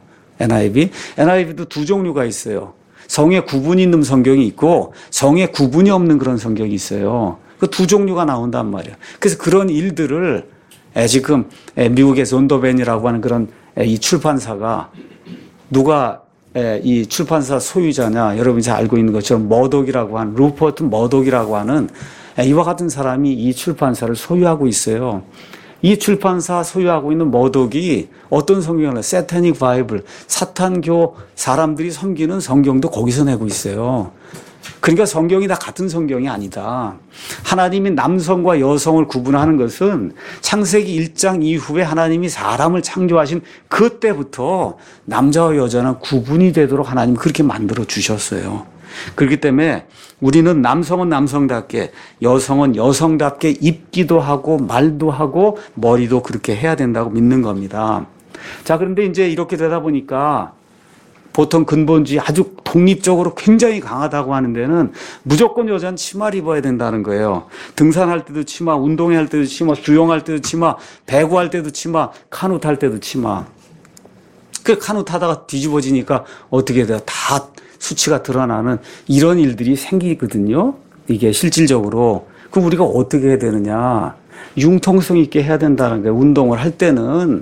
NIV도 두 종류가 있어요. 성의 구분이 있는 성경이 있고 성의 구분이 없는 그런 성경이 있어요. 그 두 종류가 나온단 말이에요. 그래서 그런 일들을 지금 미국의 존더벤이라고 하는 그런 이 출판사가 누가 이 출판사 소유자냐, 여러분이 잘 알고 있는 것처럼 머독이라고 하는 루퍼트 머독이라고 하는 이와 같은 사람이 이 출판사를 소유하고 있어요. 이 출판사 소유하고 있는 머독이 어떤 성경을 세타닉 바이블, 사탄교 사람들이 섬기는 성경도 거기서 내고 있어요. 그러니까 성경이 다 같은 성경이 아니다. 하나님이 남성과 여성을 구분하는 것은 창세기 1장 이후에 하나님이 사람을 창조하신 그때부터 남자와 여자는 구분이 되도록 하나님이 그렇게 만들어 주셨어요. 그렇기 때문에 우리는 남성은 남성답게, 여성은 여성답게 입기도 하고 말도 하고 머리도 그렇게 해야 된다고 믿는 겁니다. 자, 그런데 이제 이렇게 되다 보니까 보통 근본주의 아주 독립적으로 굉장히 강하다고 하는 데는 무조건 여자는 치마를 입어야 된다는 거예요. 등산할 때도 치마, 운동할 때도 치마, 수영할 때도 치마, 배구할 때도 치마, 카누 탈 때도 치마. 그 카누 타다가 뒤집어지니까 어떻게 돼요? 다 수치가 드러나는 이런 일들이 생기거든요. 이게 실질적으로. 그럼 우리가 어떻게 해야 되느냐. 융통성 있게 해야 된다는 거예요. 운동을 할 때는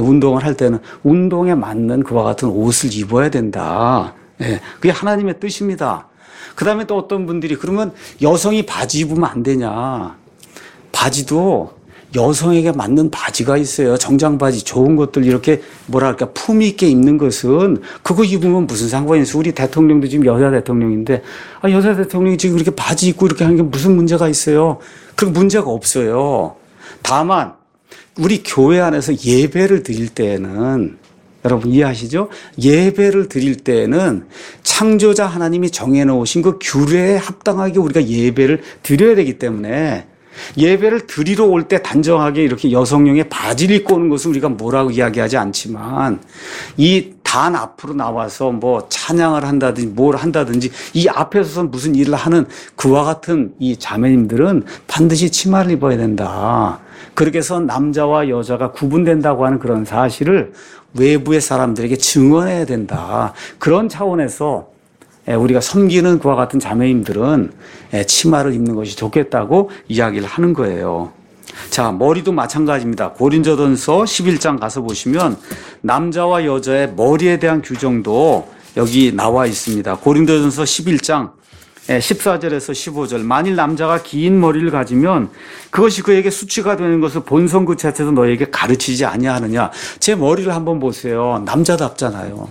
운동에 맞는 그와 같은 옷을 입어야 된다. 그게 하나님의 뜻입니다. 그 다음에 또 어떤 분들이 그러면 여성이 바지 입으면 안 되냐. 바지도 여성에게 맞는 바지가 있어요. 정장 바지 좋은 것들 이렇게 뭐랄까 품위 있게 입는 것은 그거 입으면 무슨 상관이 있어. 우리 대통령도 지금 여자 대통령인데 여자 대통령이 지금 이렇게 바지 입고 이렇게 하는 게 무슨 문제가 있어요. 그런 문제가 없어요. 다만 우리 교회 안에서 예배를 드릴 때에는 여러분 이해하시죠? 예배를 드릴 때에는 창조자 하나님이 정해놓으신 그 규례에 합당하게 우리가 예배를 드려야 되기 때문에 예배를 드리러 올 때 단정하게 이렇게 여성용의 바지를 입고 오는 것을 우리가 뭐라고 이야기하지 않지만 이 단 앞으로 나와서 뭐 찬양을 한다든지 뭘 한다든지 이 앞에서 무슨 일을 하는 그와 같은 이 자매님들은 반드시 치마를 입어야 된다. 그렇게 해서 남자와 여자가 구분된다고 하는 그런 사실을 외부의 사람들에게 증언해야 된다. 그런 차원에서 우리가 섬기는 그와 같은 자매님들은 치마를 입는 것이 좋겠다고 이야기를 하는 거예요. 자, 머리도 마찬가지입니다. 고린도전서 11장 가서 보시면 남자와 여자의 머리에 대한 규정도 여기 나와 있습니다. 고린도전서 11장 14절에서 15절. 만일 남자가 긴 머리를 가지면 그것이 그에게 수치가 되는 것을 본성 그 자체도 너에게 가르치지 아니하느냐. 제 머리를 한번 보세요. 남자답잖아요.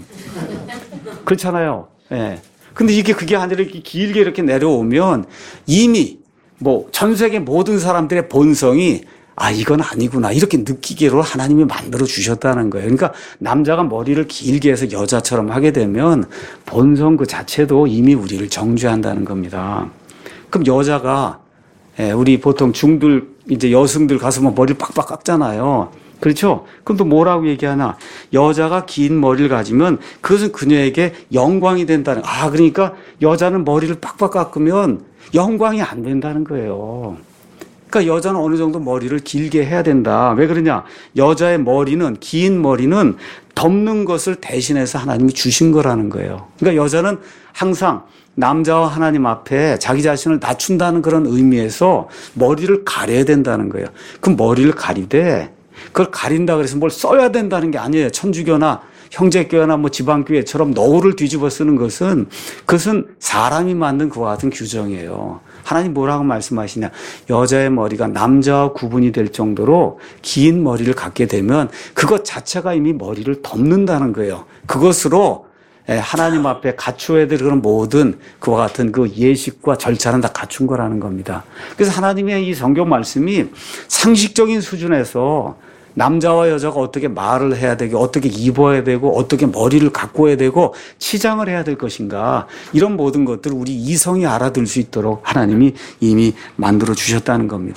그렇잖아요. 근데 그게 아니라 이렇게 길게 이렇게 내려오면 이미 뭐 전 세계 모든 사람들의 본성이 이건 아니구나 이렇게 느끼기로 하나님이 만들어 주셨다는 거예요. 그러니까 남자가 머리를 길게 해서 여자처럼 하게 되면 본성 그 자체도 이미 우리를 정죄한다는 겁니다. 그럼 여자가 우리 보통 중들 이제 여성들 가서 뭐 머리를 빡빡 깎잖아요. 그렇죠? 그럼 또 뭐라고 얘기하나? 여자가 긴 머리를 가지면 그것은 그녀에게 영광이 된다는. 그러니까 여자는 머리를 빡빡 깎으면 영광이 안 된다는 거예요. 그러니까 여자는 어느 정도 머리를 길게 해야 된다. 왜 그러냐? 여자의 머리는, 긴 머리는 덮는 것을 대신해서 하나님이 주신 거라는 거예요. 그러니까 여자는 항상 남자와 하나님 앞에 자기 자신을 낮춘다는 그런 의미에서 머리를 가려야 된다는 거예요. 그럼 머리를 가리되 그걸 가린다 그래서 뭘 써야 된다는 게 아니에요. 천주교나 형제교회나 뭐 지방교회처럼 너울을 뒤집어 쓰는 것은 그것은 사람이 만든 그와 같은 규정이에요. 하나님 뭐라고 말씀하시냐. 여자의 머리가 남자와 구분이 될 정도로 긴 머리를 갖게 되면 그것 자체가 이미 머리를 덮는다는 거예요. 그것으로 하나님 앞에 갖추어야 될 그런 모든 그와 같은 그 예식과 절차는 다 갖춘 거라는 겁니다. 그래서 하나님의 이 성경 말씀이 상식적인 수준에서 남자와 여자가 어떻게 말을 해야 되고 어떻게 입어야 되고 어떻게 머리를 가꿔야 되고 치장을 해야 될 것인가 이런 모든 것들을 우리 이성이 알아들 수 있도록 하나님이 이미 만들어 주셨다는 겁니다.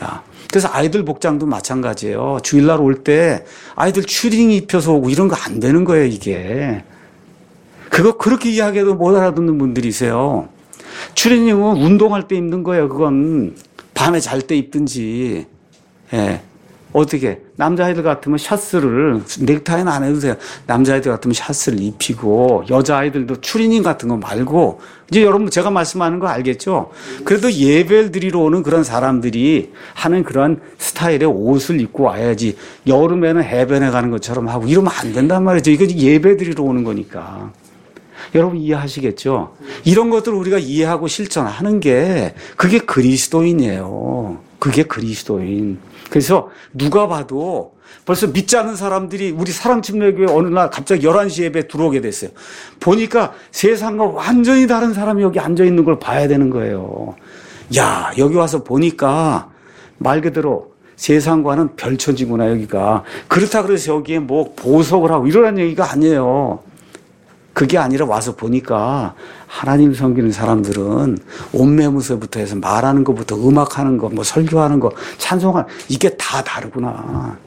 그래서 아이들 복장도 마찬가지예요. 주일날 올 때 아이들 추리닝 입혀서 오고 이런 거 안 되는 거예요, 이게. 그거 그렇게 이야기해도 못 알아듣는 분들이세요. 추리닝은 운동할 때 입는 거예요. 그건 밤에 잘 때 입든지. 예. 어떻게 남자아이들 같으면 셔츠를 넥타이는 안 해도 돼요. 남자아이들 같으면 셔츠를 입히고 여자아이들도 추리닝 같은 거 말고 이제 여러분 제가 말씀하는 거 알겠죠? 그래도 예배를 드리러 오는 그런 사람들이 하는 그런 스타일의 옷을 입고 와야지 여름에는 해변에 가는 것처럼 하고 이러면 안 된단 말이죠. 이거 예배 드리러 오는 거니까. 여러분 이해하시겠죠? 이런 것들을 우리가 이해하고 실천하는 게 그게 그리스도인이에요. 그게 그리스도인. 그래서 누가 봐도 벌써 믿지 않는 사람들이 우리 사랑침례교회 어느 날 갑자기 11시 예배 들어오게 됐어요. 보니까 세상과 완전히 다른 사람이 여기 앉아 있는 걸 봐야 되는 거예요. 야, 여기 와서 보니까 말 그대로 세상과는 별천지구나 여기가. 그렇다 그래서 여기에 뭐 보석을 하고 이러라는 얘기가 아니에요. 그게 아니라 와서 보니까 하나님 섬기는 사람들은 옷매무새부터 해서 말하는 것부터 음악하는 거, 뭐 설교하는 거, 찬송하는 이게 다 다르구나.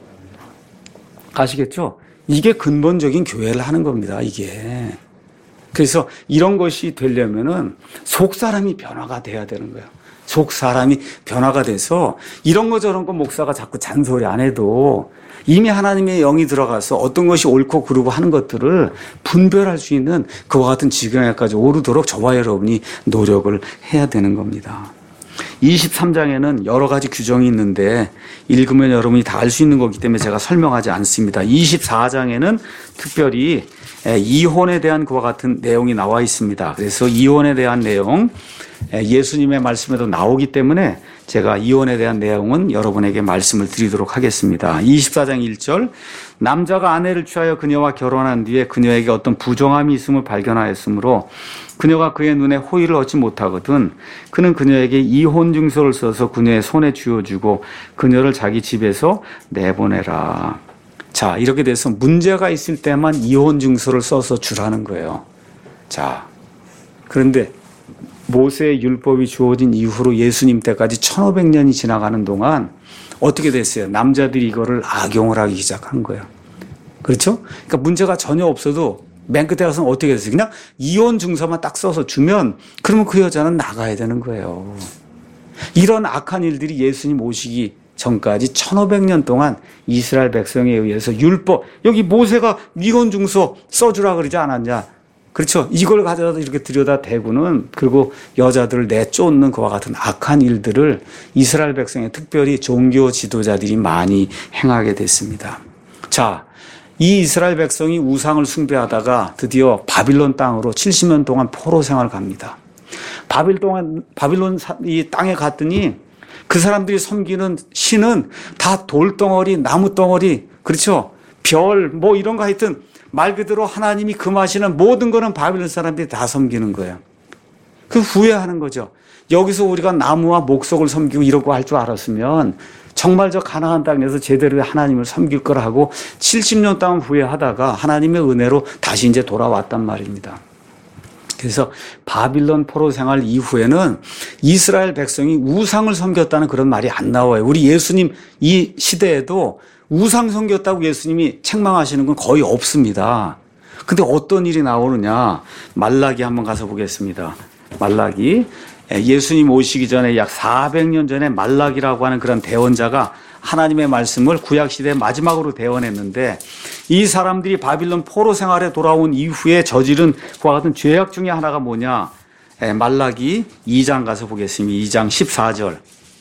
아시겠죠? 이게 근본적인 교회를 하는 겁니다, 이게. 그래서 이런 것이 되려면은 속 사람이 변화가 돼야 되는 거예요. 속 사람이 변화가 돼서 이런 거 저런 거 목사가 자꾸 잔소리 안 해도 이미 하나님의 영이 들어가서 어떤 것이 옳고 그르고 하는 것들을 분별할 수 있는 그와 같은 지경에까지 오르도록 저와 여러분이 노력을 해야 되는 겁니다. 23장에는 여러 가지 규정이 있는데 읽으면 여러분이 다 알 수 있는 거기 때문에 제가 설명하지 않습니다. 24장에는 특별히 이혼에 대한 그와 같은 내용이 나와 있습니다. 그래서 이혼에 대한 내용 예수님의 말씀에도 나오기 때문에 제가 이혼에 대한 내용은 여러분에게 말씀을 드리도록 하겠습니다. 24장 1절 남자가 아내를 취하여 그녀와 결혼한 뒤에 그녀에게 어떤 부정함이 있음을 발견하였으므로 그녀가 그의 눈에 호의를 얻지 못하거든 그는 그녀에게 이혼 증서를 써서 그녀의 손에 쥐어주고 그녀를 자기 집에서 내보내라. 자, 이렇게 돼서 문제가 있을 때만 이혼 증서를 써서 주라는 거예요. 자, 그런데 모세의 율법이 주어진 이후로 예수님 때까지 1500년이 지나가는 동안 어떻게 됐어요? 남자들이 이거를 악용을 하기 시작한 거예요. 그렇죠? 그러니까 문제가 전혀 없어도 맨 끝에 가서는 어떻게 됐어요? 그냥 이혼 증서만 딱 써서 주면 그러면 그 여자는 나가야 되는 거예요. 이런 악한 일들이 예수님 오시기 전까지 1500년 동안 이스라엘 백성에 의해서 율법, 여기 모세가 이혼 증서 써주라 그러지 않았냐? 그렇죠. 이걸 가져다 이렇게 들여다 대고는 그리고 여자들을 내쫓는 그와 같은 악한 일들을 이스라엘 백성의 특별히 종교 지도자들이 많이 행하게 됐습니다. 자, 이 이스라엘 백성이 우상을 숭배하다가 드디어 바빌론 땅으로 70년 동안 포로 생활을 갑니다. 바빌론 이 땅에 갔더니 그 사람들이 섬기는 신은 다 돌덩어리, 나무덩어리, 그렇죠. 별, 뭐 이런 거 하여튼 말 그대로 하나님이 금하시는 모든 거는 바빌론 사람들이 다 섬기는 거예요. 그 후회하는 거죠. 여기서 우리가 나무와 목석을 섬기고 이러고 할 줄 알았으면 정말 저 가나안 땅에서 제대로 하나님을 섬길 거라 하고 70년 동안 후회하다가 하나님의 은혜로 다시 이제 돌아왔단 말입니다. 그래서 바빌론 포로 생활 이후에는 이스라엘 백성이 우상을 섬겼다는 그런 말이 안 나와요. 우리 예수님 이 시대에도 우상 섬겼다고 예수님이 책망하시는 건 거의 없습니다. 근데 어떤 일이 나오느냐? 말라기 한번 가서 보겠습니다. 말라기. 예수님 오시기 전에 약 400년 전에 말라기라고 하는 그런 대언자가 하나님의 말씀을 구약시대의 마지막으로 대언했는데 이 사람들이 바빌론 포로 생활에 돌아온 이후에 저지른 그와 같은 죄악 중에 하나가 뭐냐? 말라기 2장 가서 보겠습니다. 2장 14절.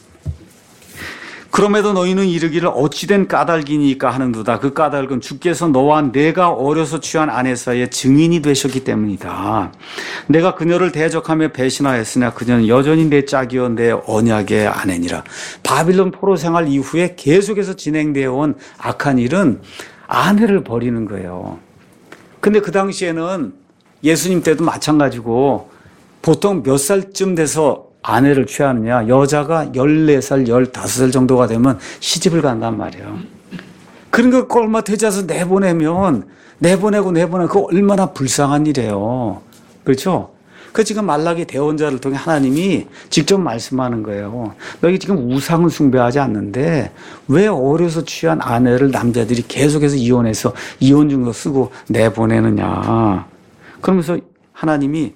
그럼에도 너희는 이르기를 어찌된 까닭이니까 하는도다. 그 까닭은 주께서 너와 내가 어려서 취한 아내 사이에 증인이 되셨기 때문이다. 내가 그녀를 대적하며 배신하였으나 그녀는 여전히 내 짝이요 내 언약의 아내니라. 바빌론 포로 생활 이후에 계속해서 진행되어 온 악한 일은 아내를 버리는 거예요. 근데 그 당시에는 예수님 때도 마찬가지고 보통 몇 살쯤 돼서 아내를 취하느냐. 여자가 14살, 15살 정도가 되면 시집을 간단 말이에요. 그러니까 그걸 얼마 되지 않아서 내보내고 그거 얼마나 불쌍한 일이에요. 그렇죠? 그 지금 말라기 대언자를 통해 하나님이 직접 말씀하는 거예요. 너희 지금 우상을 숭배하지 않는데 왜 어려서 취한 아내를 남자들이 계속해서 이혼해서 이혼증서 쓰고 내보내느냐. 그러면서 하나님이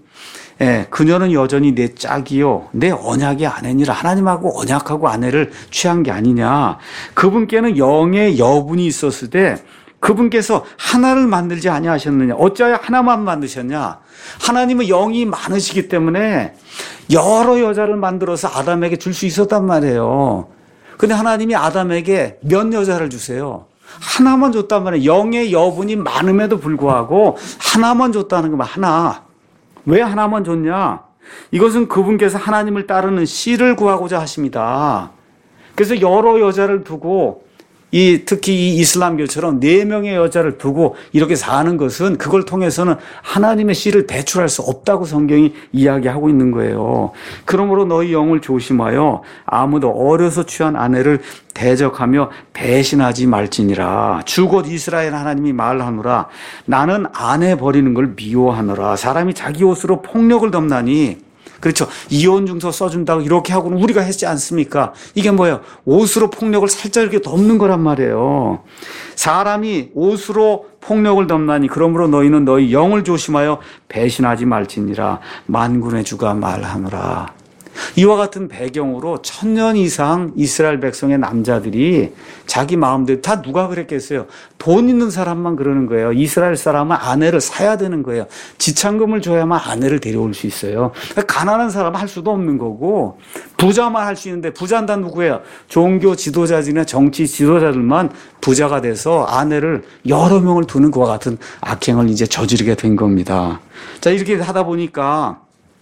그녀는 여전히 내 짝이요 내 언약의 아내니라. 하나님하고 언약하고 아내를 취한 게 아니냐. 그분께는 영의 여분이 있었을 때 그분께서 하나를 만들지 아니하셨느냐. 어찌하여 하나만 만드셨냐. 하나님은 영이 많으시기 때문에 여러 여자를 만들어서 아담에게 줄 수 있었단 말이에요. 근데 하나님이 아담에게 몇 여자를 주세요? 하나만 줬단 말이에요. 영의 여분이 많음에도 불구하고 하나만 줬다는 거면 하나. 왜 하나만 줬냐? 이것은 그분께서 하나님을 따르는 씨를 구하고자 하십니다. 그래서 여러 여자를 두고 특히 이 이슬람교처럼 4명의 여자를 두고 이렇게 사는 것은 그걸 통해서는 하나님의 씨를 배출할 수 없다고 성경이 이야기하고 있는 거예요. 그러므로 너희 영을 조심하여 아무도 어려서 취한 아내를 대적하며 배신하지 말지니라. 주 곧 이스라엘 하나님이 말하노라. 나는 아내 버리는 걸 미워하노라. 사람이 자기 옷으로 폭력을 덮나니. 그렇죠. 이혼증서 써준다고 이렇게 하고는 우리가 했지 않습니까? 이게 뭐예요? 옷으로 폭력을 살짝 이렇게 덮는 거란 말이에요. 사람이 옷으로 폭력을 덮나니 그러므로 너희는 너희 영을 조심하여 배신하지 말지니라. 만군의 주가 말하노라. 이와 같은 배경으로 1000년 이상 이스라엘 백성의 남자들이 자기 마음대로 다 누가 그랬겠어요? 돈 있는 사람만 그러는 거예요. 이스라엘 사람은 아내를 사야 되는 거예요. 지참금을 줘야만 아내를 데려올 수 있어요. 가난한 사람은 할 수도 없는 거고 부자만 할 수 있는데 부자는 다 누구예요? 종교 지도자들이나 정치 지도자들만 부자가 돼서 아내를 여러 명을 두는 그와 같은 악행을 이제 저지르게 된 겁니다. 자, 이렇게 하다 보니까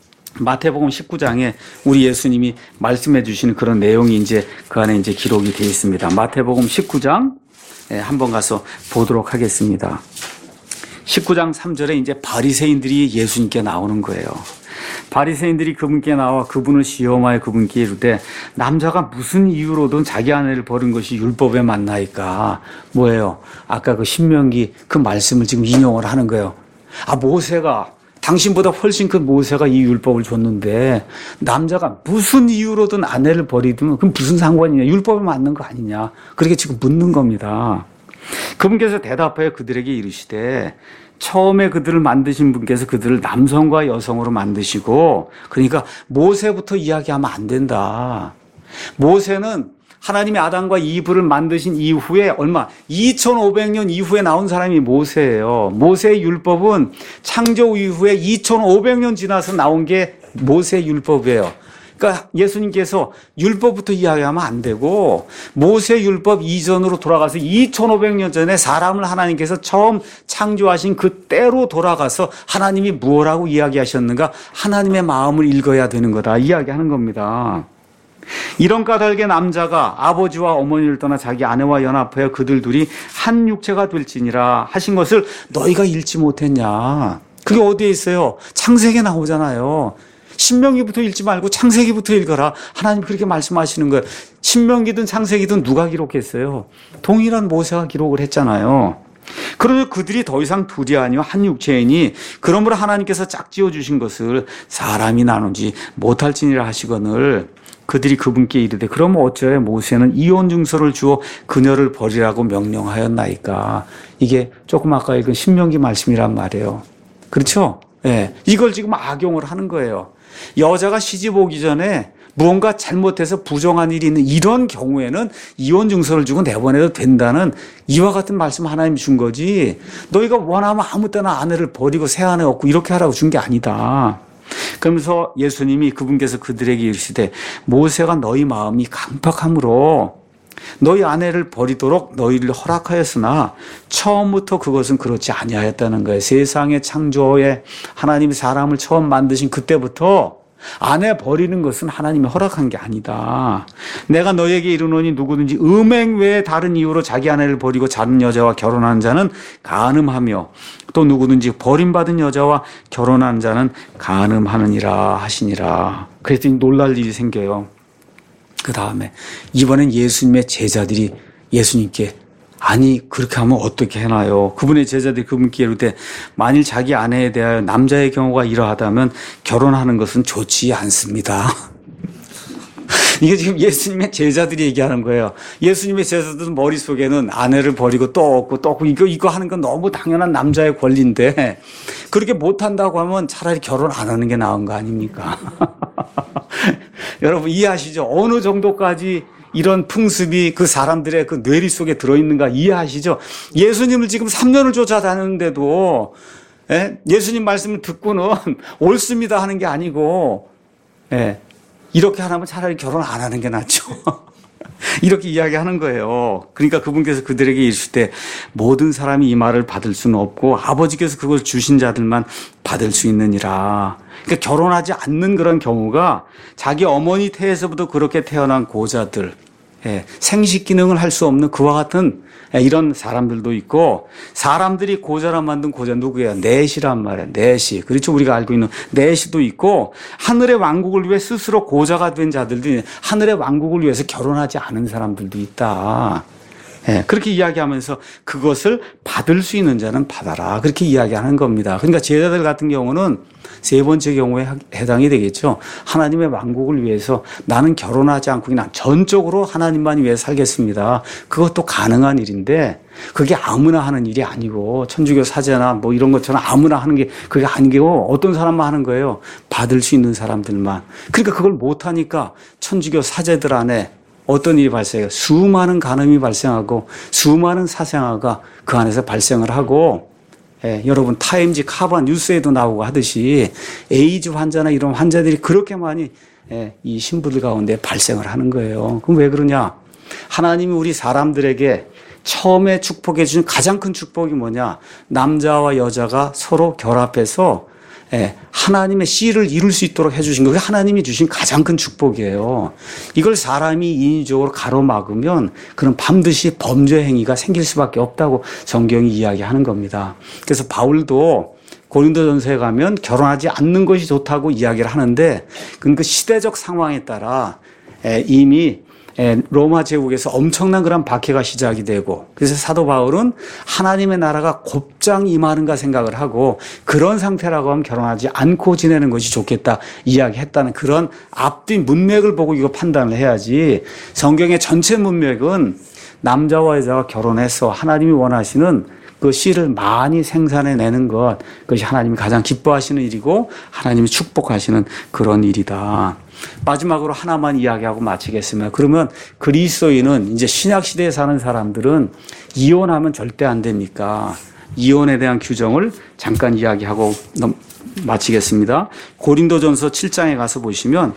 마태복음 19장에 우리 예수님이 말씀해 주시는 그런 내용이 이제 그 안에 이제 기록이 되어 있습니다. 마태복음 19장 한번 가서 보도록 하겠습니다. 19장 3절에 이제 바리새인들이 예수님께 나오는 거예요. 바리새인들이 그분께 나와 그분을 시험하여 그분께 이르되 남자가 무슨 이유로든 자기 아내를 버린 것이 율법에 맞나이까. 뭐예요? 아까 그 신명기 그 말씀을 지금 인용을 하는 거예요. 모세가 당신보다 훨씬 큰 모세가 이 율법을 줬는데 남자가 무슨 이유로든 아내를 버리든 그럼 무슨 상관이냐. 율법에 맞는 거 아니냐. 그렇게 지금 묻는 겁니다. 그분께서 대답하여 그들에게 이르시되 처음에 그들을 만드신 분께서 그들을 남성과 여성으로 만드시고 그러니까 모세부터 이야기하면 안 된다. 모세는 하나님이 아담과 이브를 만드신 이후에 2500년 이후에 나온 사람이 모세예요. 모세의 율법은 창조 이후에 2500년 지나서 나온 게 모세의 율법이에요. 그러니까 예수님께서 율법부터 이야기하면 안 되고 모세 율법 이전으로 돌아가서 2500년 전에 사람을 하나님께서 처음 창조하신 그때로 돌아가서 하나님이 무엇라고 이야기하셨는가 하나님의 마음을 읽어야 되는 거다 이야기하는 겁니다. 이런 까닭에 남자가 아버지와 어머니를 떠나 자기 아내와 연합하여 그들 둘이 한 육체가 될지니라 하신 것을 너희가 읽지 못했냐. 그게 어디에 있어요? 창세기에 나오잖아요. 신명기부터 읽지 말고 창세기부터 읽어라. 하나님 그렇게 말씀하시는 거예요. 신명기든 창세기든 누가 기록했어요? 동일한 모세가 기록을 했잖아요. 그러면 그들이 더 이상 둘이 아니요 한 육체이니 그러므로 하나님께서 짝지어 주신 것을 사람이 나누지 못할지니라 하시거늘 그들이 그분께 이르되 그러면 어찌하여 모세는 이혼 증서를 주어 그녀를 버리라고 명령하였나이까. 이게 조금 아까 읽은 신명기 말씀이란 말이에요. 그렇죠? 예. 이걸 지금 악용을 하는 거예요. 여자가 시집 오기 전에 무언가 잘못해서 부정한 일이 있는 이런 경우에는 이혼 증서를 주고 내보내도 된다는 이와 같은 말씀 하나님이 준 거지. 너희가 원하면 아무 때나 아내를 버리고 새 아내 얻고 이렇게 하라고 준 게 아니다. 그러면서 예수님이 그분께서 그들에게 이르시되 모세가 너희 마음이 강팍함으로 너희 아내를 버리도록 너희를 허락하였으나 처음부터 그것은 그렇지 아니하였다는 거예요. 세상의 창조에 하나님이 사람을 처음 만드신 그때부터 아내 버리는 것은 하나님이 허락한 게 아니다. 내가 너에게 이르노니 누구든지 음행 외에 다른 이유로 자기 아내를 버리고 다른 여자와 결혼한 자는 간음하며 또 누구든지 버림받은 여자와 결혼한 자는 간음하느니라 하시니라. 그랬더니 놀랄 일이 생겨요. 그 다음에 이번엔 예수님의 제자들이 예수님께 아니 그렇게 하면 어떻게 해나요? 그분의 제자들이 그분께 이르되 만일 자기 아내에 대하여 남자의 경우가 이러하다면 결혼하는 것은 좋지 않습니다. 이게 지금 예수님의 제자들이 얘기하는 거예요. 예수님의 제자들은 머릿속에는 아내를 버리고 또 얻고 이거 하는 건 너무 당연한 남자의 권리인데 그렇게 못한다고 하면 차라리 결혼 안 하는 게 나은 거 아닙니까? 여러분 이해하시죠? 어느 정도까지 이런 풍습이 그 사람들의 그 뇌리 속에 들어있는가 이해하시죠? 예수님을 지금 3년을 쫓아다녔는데도 예수님 말씀을 듣고는 옳습니다 하는 게 아니고 이렇게 하라면 차라리 결혼 안 하는 게 낫죠. 이렇게 이야기하는 거예요. 그러니까 그분께서 그들에게 이르실 때 모든 사람이 이 말을 받을 수는 없고 아버지께서 그걸 주신 자들만 받을 수 있느니라. 그러니까 결혼하지 않는 그런 경우가 자기 어머니 태에서부터 그렇게 태어난 고자들, 생식 기능을 할 수 없는 그와 같은 이런 사람들도 있고 사람들이 고자라 만든 고자 누구예요? 넷이란 말이에요. 넷이. 그렇죠. 우리가 알고 있는 넷이도 있고 하늘의 왕국을 위해 스스로 고자가 된 자들도 하늘의 왕국을 위해서 결혼하지 않은 사람들도 있다. 그렇게 이야기하면서 그것을 받을 수 있는 자는 받아라. 그렇게 이야기하는 겁니다. 그러니까 제자들 같은 경우는 세 번째 경우에 해당이 되겠죠. 하나님의 왕국을 위해서 나는 결혼하지 않고 그냥 전적으로 하나님만 위해 살겠습니다. 그것도 가능한 일인데 그게 아무나 하는 일이 아니고 천주교 사제나 뭐 이런 것처럼 아무나 하는 게 그게 아니고 어떤 사람만 하는 거예요. 받을 수 있는 사람들만. 그러니까 그걸 못하니까 천주교 사제들 안에 어떤 일이 발생해요? 수많은 간음이 발생하고 수많은 사생아가 그 안에서 발생을 하고 여러분 타임지 카바 뉴스에도 나오고 하듯이 에이즈 환자나 이런 환자들이 그렇게 많이 이 신부들 가운데 발생을 하는 거예요. 그럼 왜 그러냐? 하나님이 우리 사람들에게 처음에 축복해 주신 가장 큰 축복이 뭐냐? 남자와 여자가 서로 결합해서 하나님의 씨를 이룰 수 있도록 해주신 거, 그게 하나님이 주신 가장 큰 축복이에요. 이걸 사람이 인위적으로 가로막으면 그런 반드시 범죄 행위가 생길 수밖에 없다고 성경이 이야기하는 겁니다. 그래서 바울도 고린도전서에 가면 결혼하지 않는 것이 좋다고 이야기를 하는데 그건 그 시대적 상황에 따라 이미 로마 제국에서 엄청난 그런 박해가 시작이 되고 그래서 사도 바울은 하나님의 나라가 곧장 임하는가 생각을 하고 그런 상태라고 하면 결혼하지 않고 지내는 것이 좋겠다 이야기했다는 그런 앞뒤 문맥을 보고 이거 판단을 해야지 성경의 전체 문맥은 남자와 여자가 결혼해서 하나님이 원하시는 그 씨를 많이 생산해내는 것 그것이 하나님이 가장 기뻐하시는 일이고 하나님이 축복하시는 그런 일이다. 마지막으로 하나만 이야기하고 마치겠습니다. 그러면 그리스도인은 이제 신약시대에 사는 사람들은 이혼하면 절대 안 됩니까? 이혼에 대한 규정을 잠깐 이야기하고 마치겠습니다. 고린도전서 7장에 가서 보시면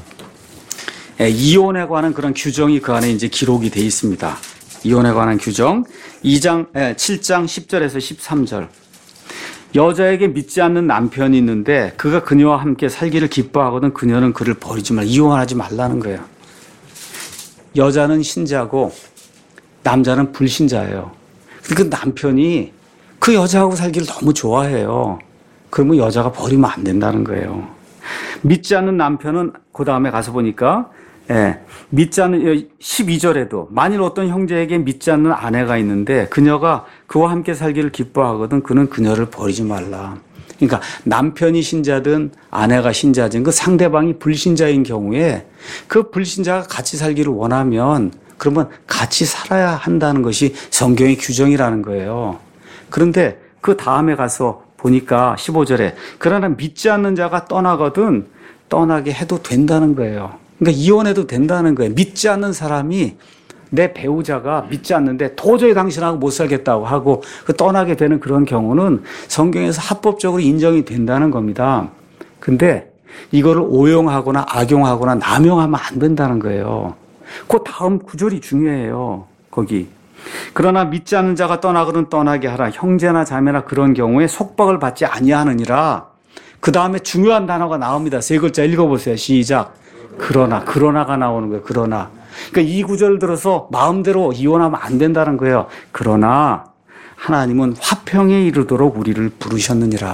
이혼에 관한 그런 규정이 그 안에 이제 기록이 되어 있습니다. 이혼에 관한 규정 7장 10절에서 13절. 여자에게 믿지 않는 남편이 있는데 그가 그녀와 함께 살기를 기뻐하거든 그녀는 그를 버리지 말라. 이혼하지 말라는 거예요. 여자는 신자고 남자는 불신자예요. 그 남편이 그 여자하고 살기를 너무 좋아해요. 그러면 여자가 버리면 안 된다는 거예요. 믿지 않는 남편은 그 다음에 가서 보니까 믿지 않는 12절에도 만일 어떤 형제에게 믿지 않는 아내가 있는데 그녀가 그와 함께 살기를 기뻐하거든 그는 그녀를 버리지 말라. 그러니까 남편이 신자든 아내가 신자든 그 상대방이 불신자인 경우에 그 불신자가 같이 살기를 원하면 그러면 같이 살아야 한다는 것이 성경의 규정이라는 거예요. 그런데 그 다음에 가서 보니까 15절에 그러나 믿지 않는 자가 떠나거든 떠나게 해도 된다는 거예요. 그러니까 이혼해도 된다는 거예요. 믿지 않는 사람이 내 배우자가 믿지 않는데 도저히 당신하고 못 살겠다고 하고 떠나게 되는 그런 경우는 성경에서 합법적으로 인정이 된다는 겁니다. 근데 이거를 오용하거나 악용하거나 남용하면 안 된다는 거예요. 그 다음 구절이 중요해요. 거기. 그러나 믿지 않는 자가 떠나거든 떠나게 하라. 형제나 자매나 그런 경우에 속박을 받지 아니하느니라. 그 다음에 중요한 단어가 나옵니다. 세 글자 읽어보세요. 시작. 그러나가 나오는 거예요. 그러나. 그러니까 이 구절을 들어서 마음대로 이혼하면 안 된다는 거예요. 그러나 하나님은 화평에 이르도록 우리를 부르셨느니라.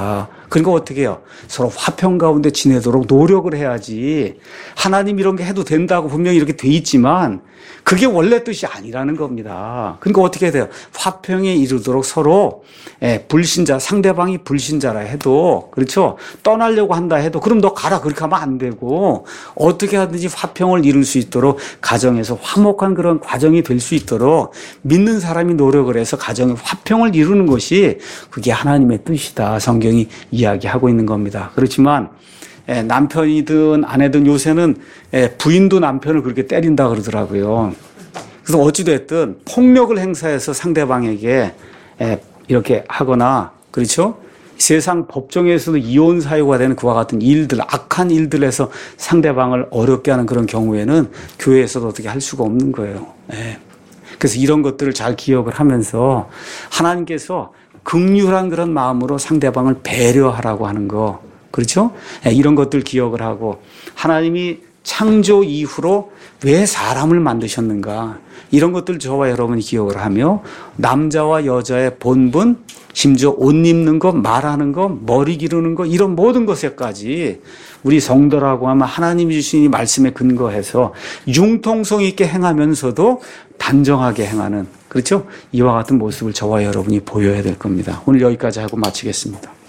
그러니까 어떻게 해요? 서로 화평 가운데 지내도록 노력을 해야지. 하나님 이런 게 해도 된다고 분명히 이렇게 돼 있지만 그게 원래 뜻이 아니라는 겁니다. 그러니까 어떻게 해야 돼요? 화평에 이르도록 서로 불신자, 상대방이 불신자라 해도 그렇죠? 떠나려고 한다 해도 그럼 너 가라 그렇게 하면 안 되고 어떻게 하든지 화평을 이룰 수 있도록 가정에서 화목한 그런 과정이 될 수 있도록 믿는 사람이 노력을 해서 가정의 화평을 이루는 것이 그게 하나님의 뜻이다. 성경이 이야기하고 있는 겁니다. 그렇지만 남편이든 아내든 요새는 부인도 남편을 그렇게 때린다 그러더라고요. 그래서 어찌됐든 폭력을 행사해서 상대방에게 이렇게 하거나 그렇죠? 세상 법정에서도 이혼 사유가 되는 그와 같은 일들, 악한 일들에서 상대방을 어렵게 하는 그런 경우에는 교회에서도 어떻게 할 수가 없는 거예요. 그래서 이런 것들을 잘 기억을 하면서 하나님께서 긍휼한 그런 마음으로 상대방을 배려하라고 하는 거 그렇죠? 이런 것들 기억을 하고 하나님이 창조 이후로 왜 사람을 만드셨는가 이런 것들 저와 여러분이 기억을 하며 남자와 여자의 본분 심지어 옷 입는 것, 말하는 것, 머리 기르는 것 이런 모든 것에까지 우리 성도라고 하면 하나님이 주신 이 말씀에 근거해서 융통성 있게 행하면서도 단정하게 행하는 그렇죠? 이와 같은 모습을 저와 여러분이 보여야 될 겁니다. 오늘 여기까지 하고 마치겠습니다.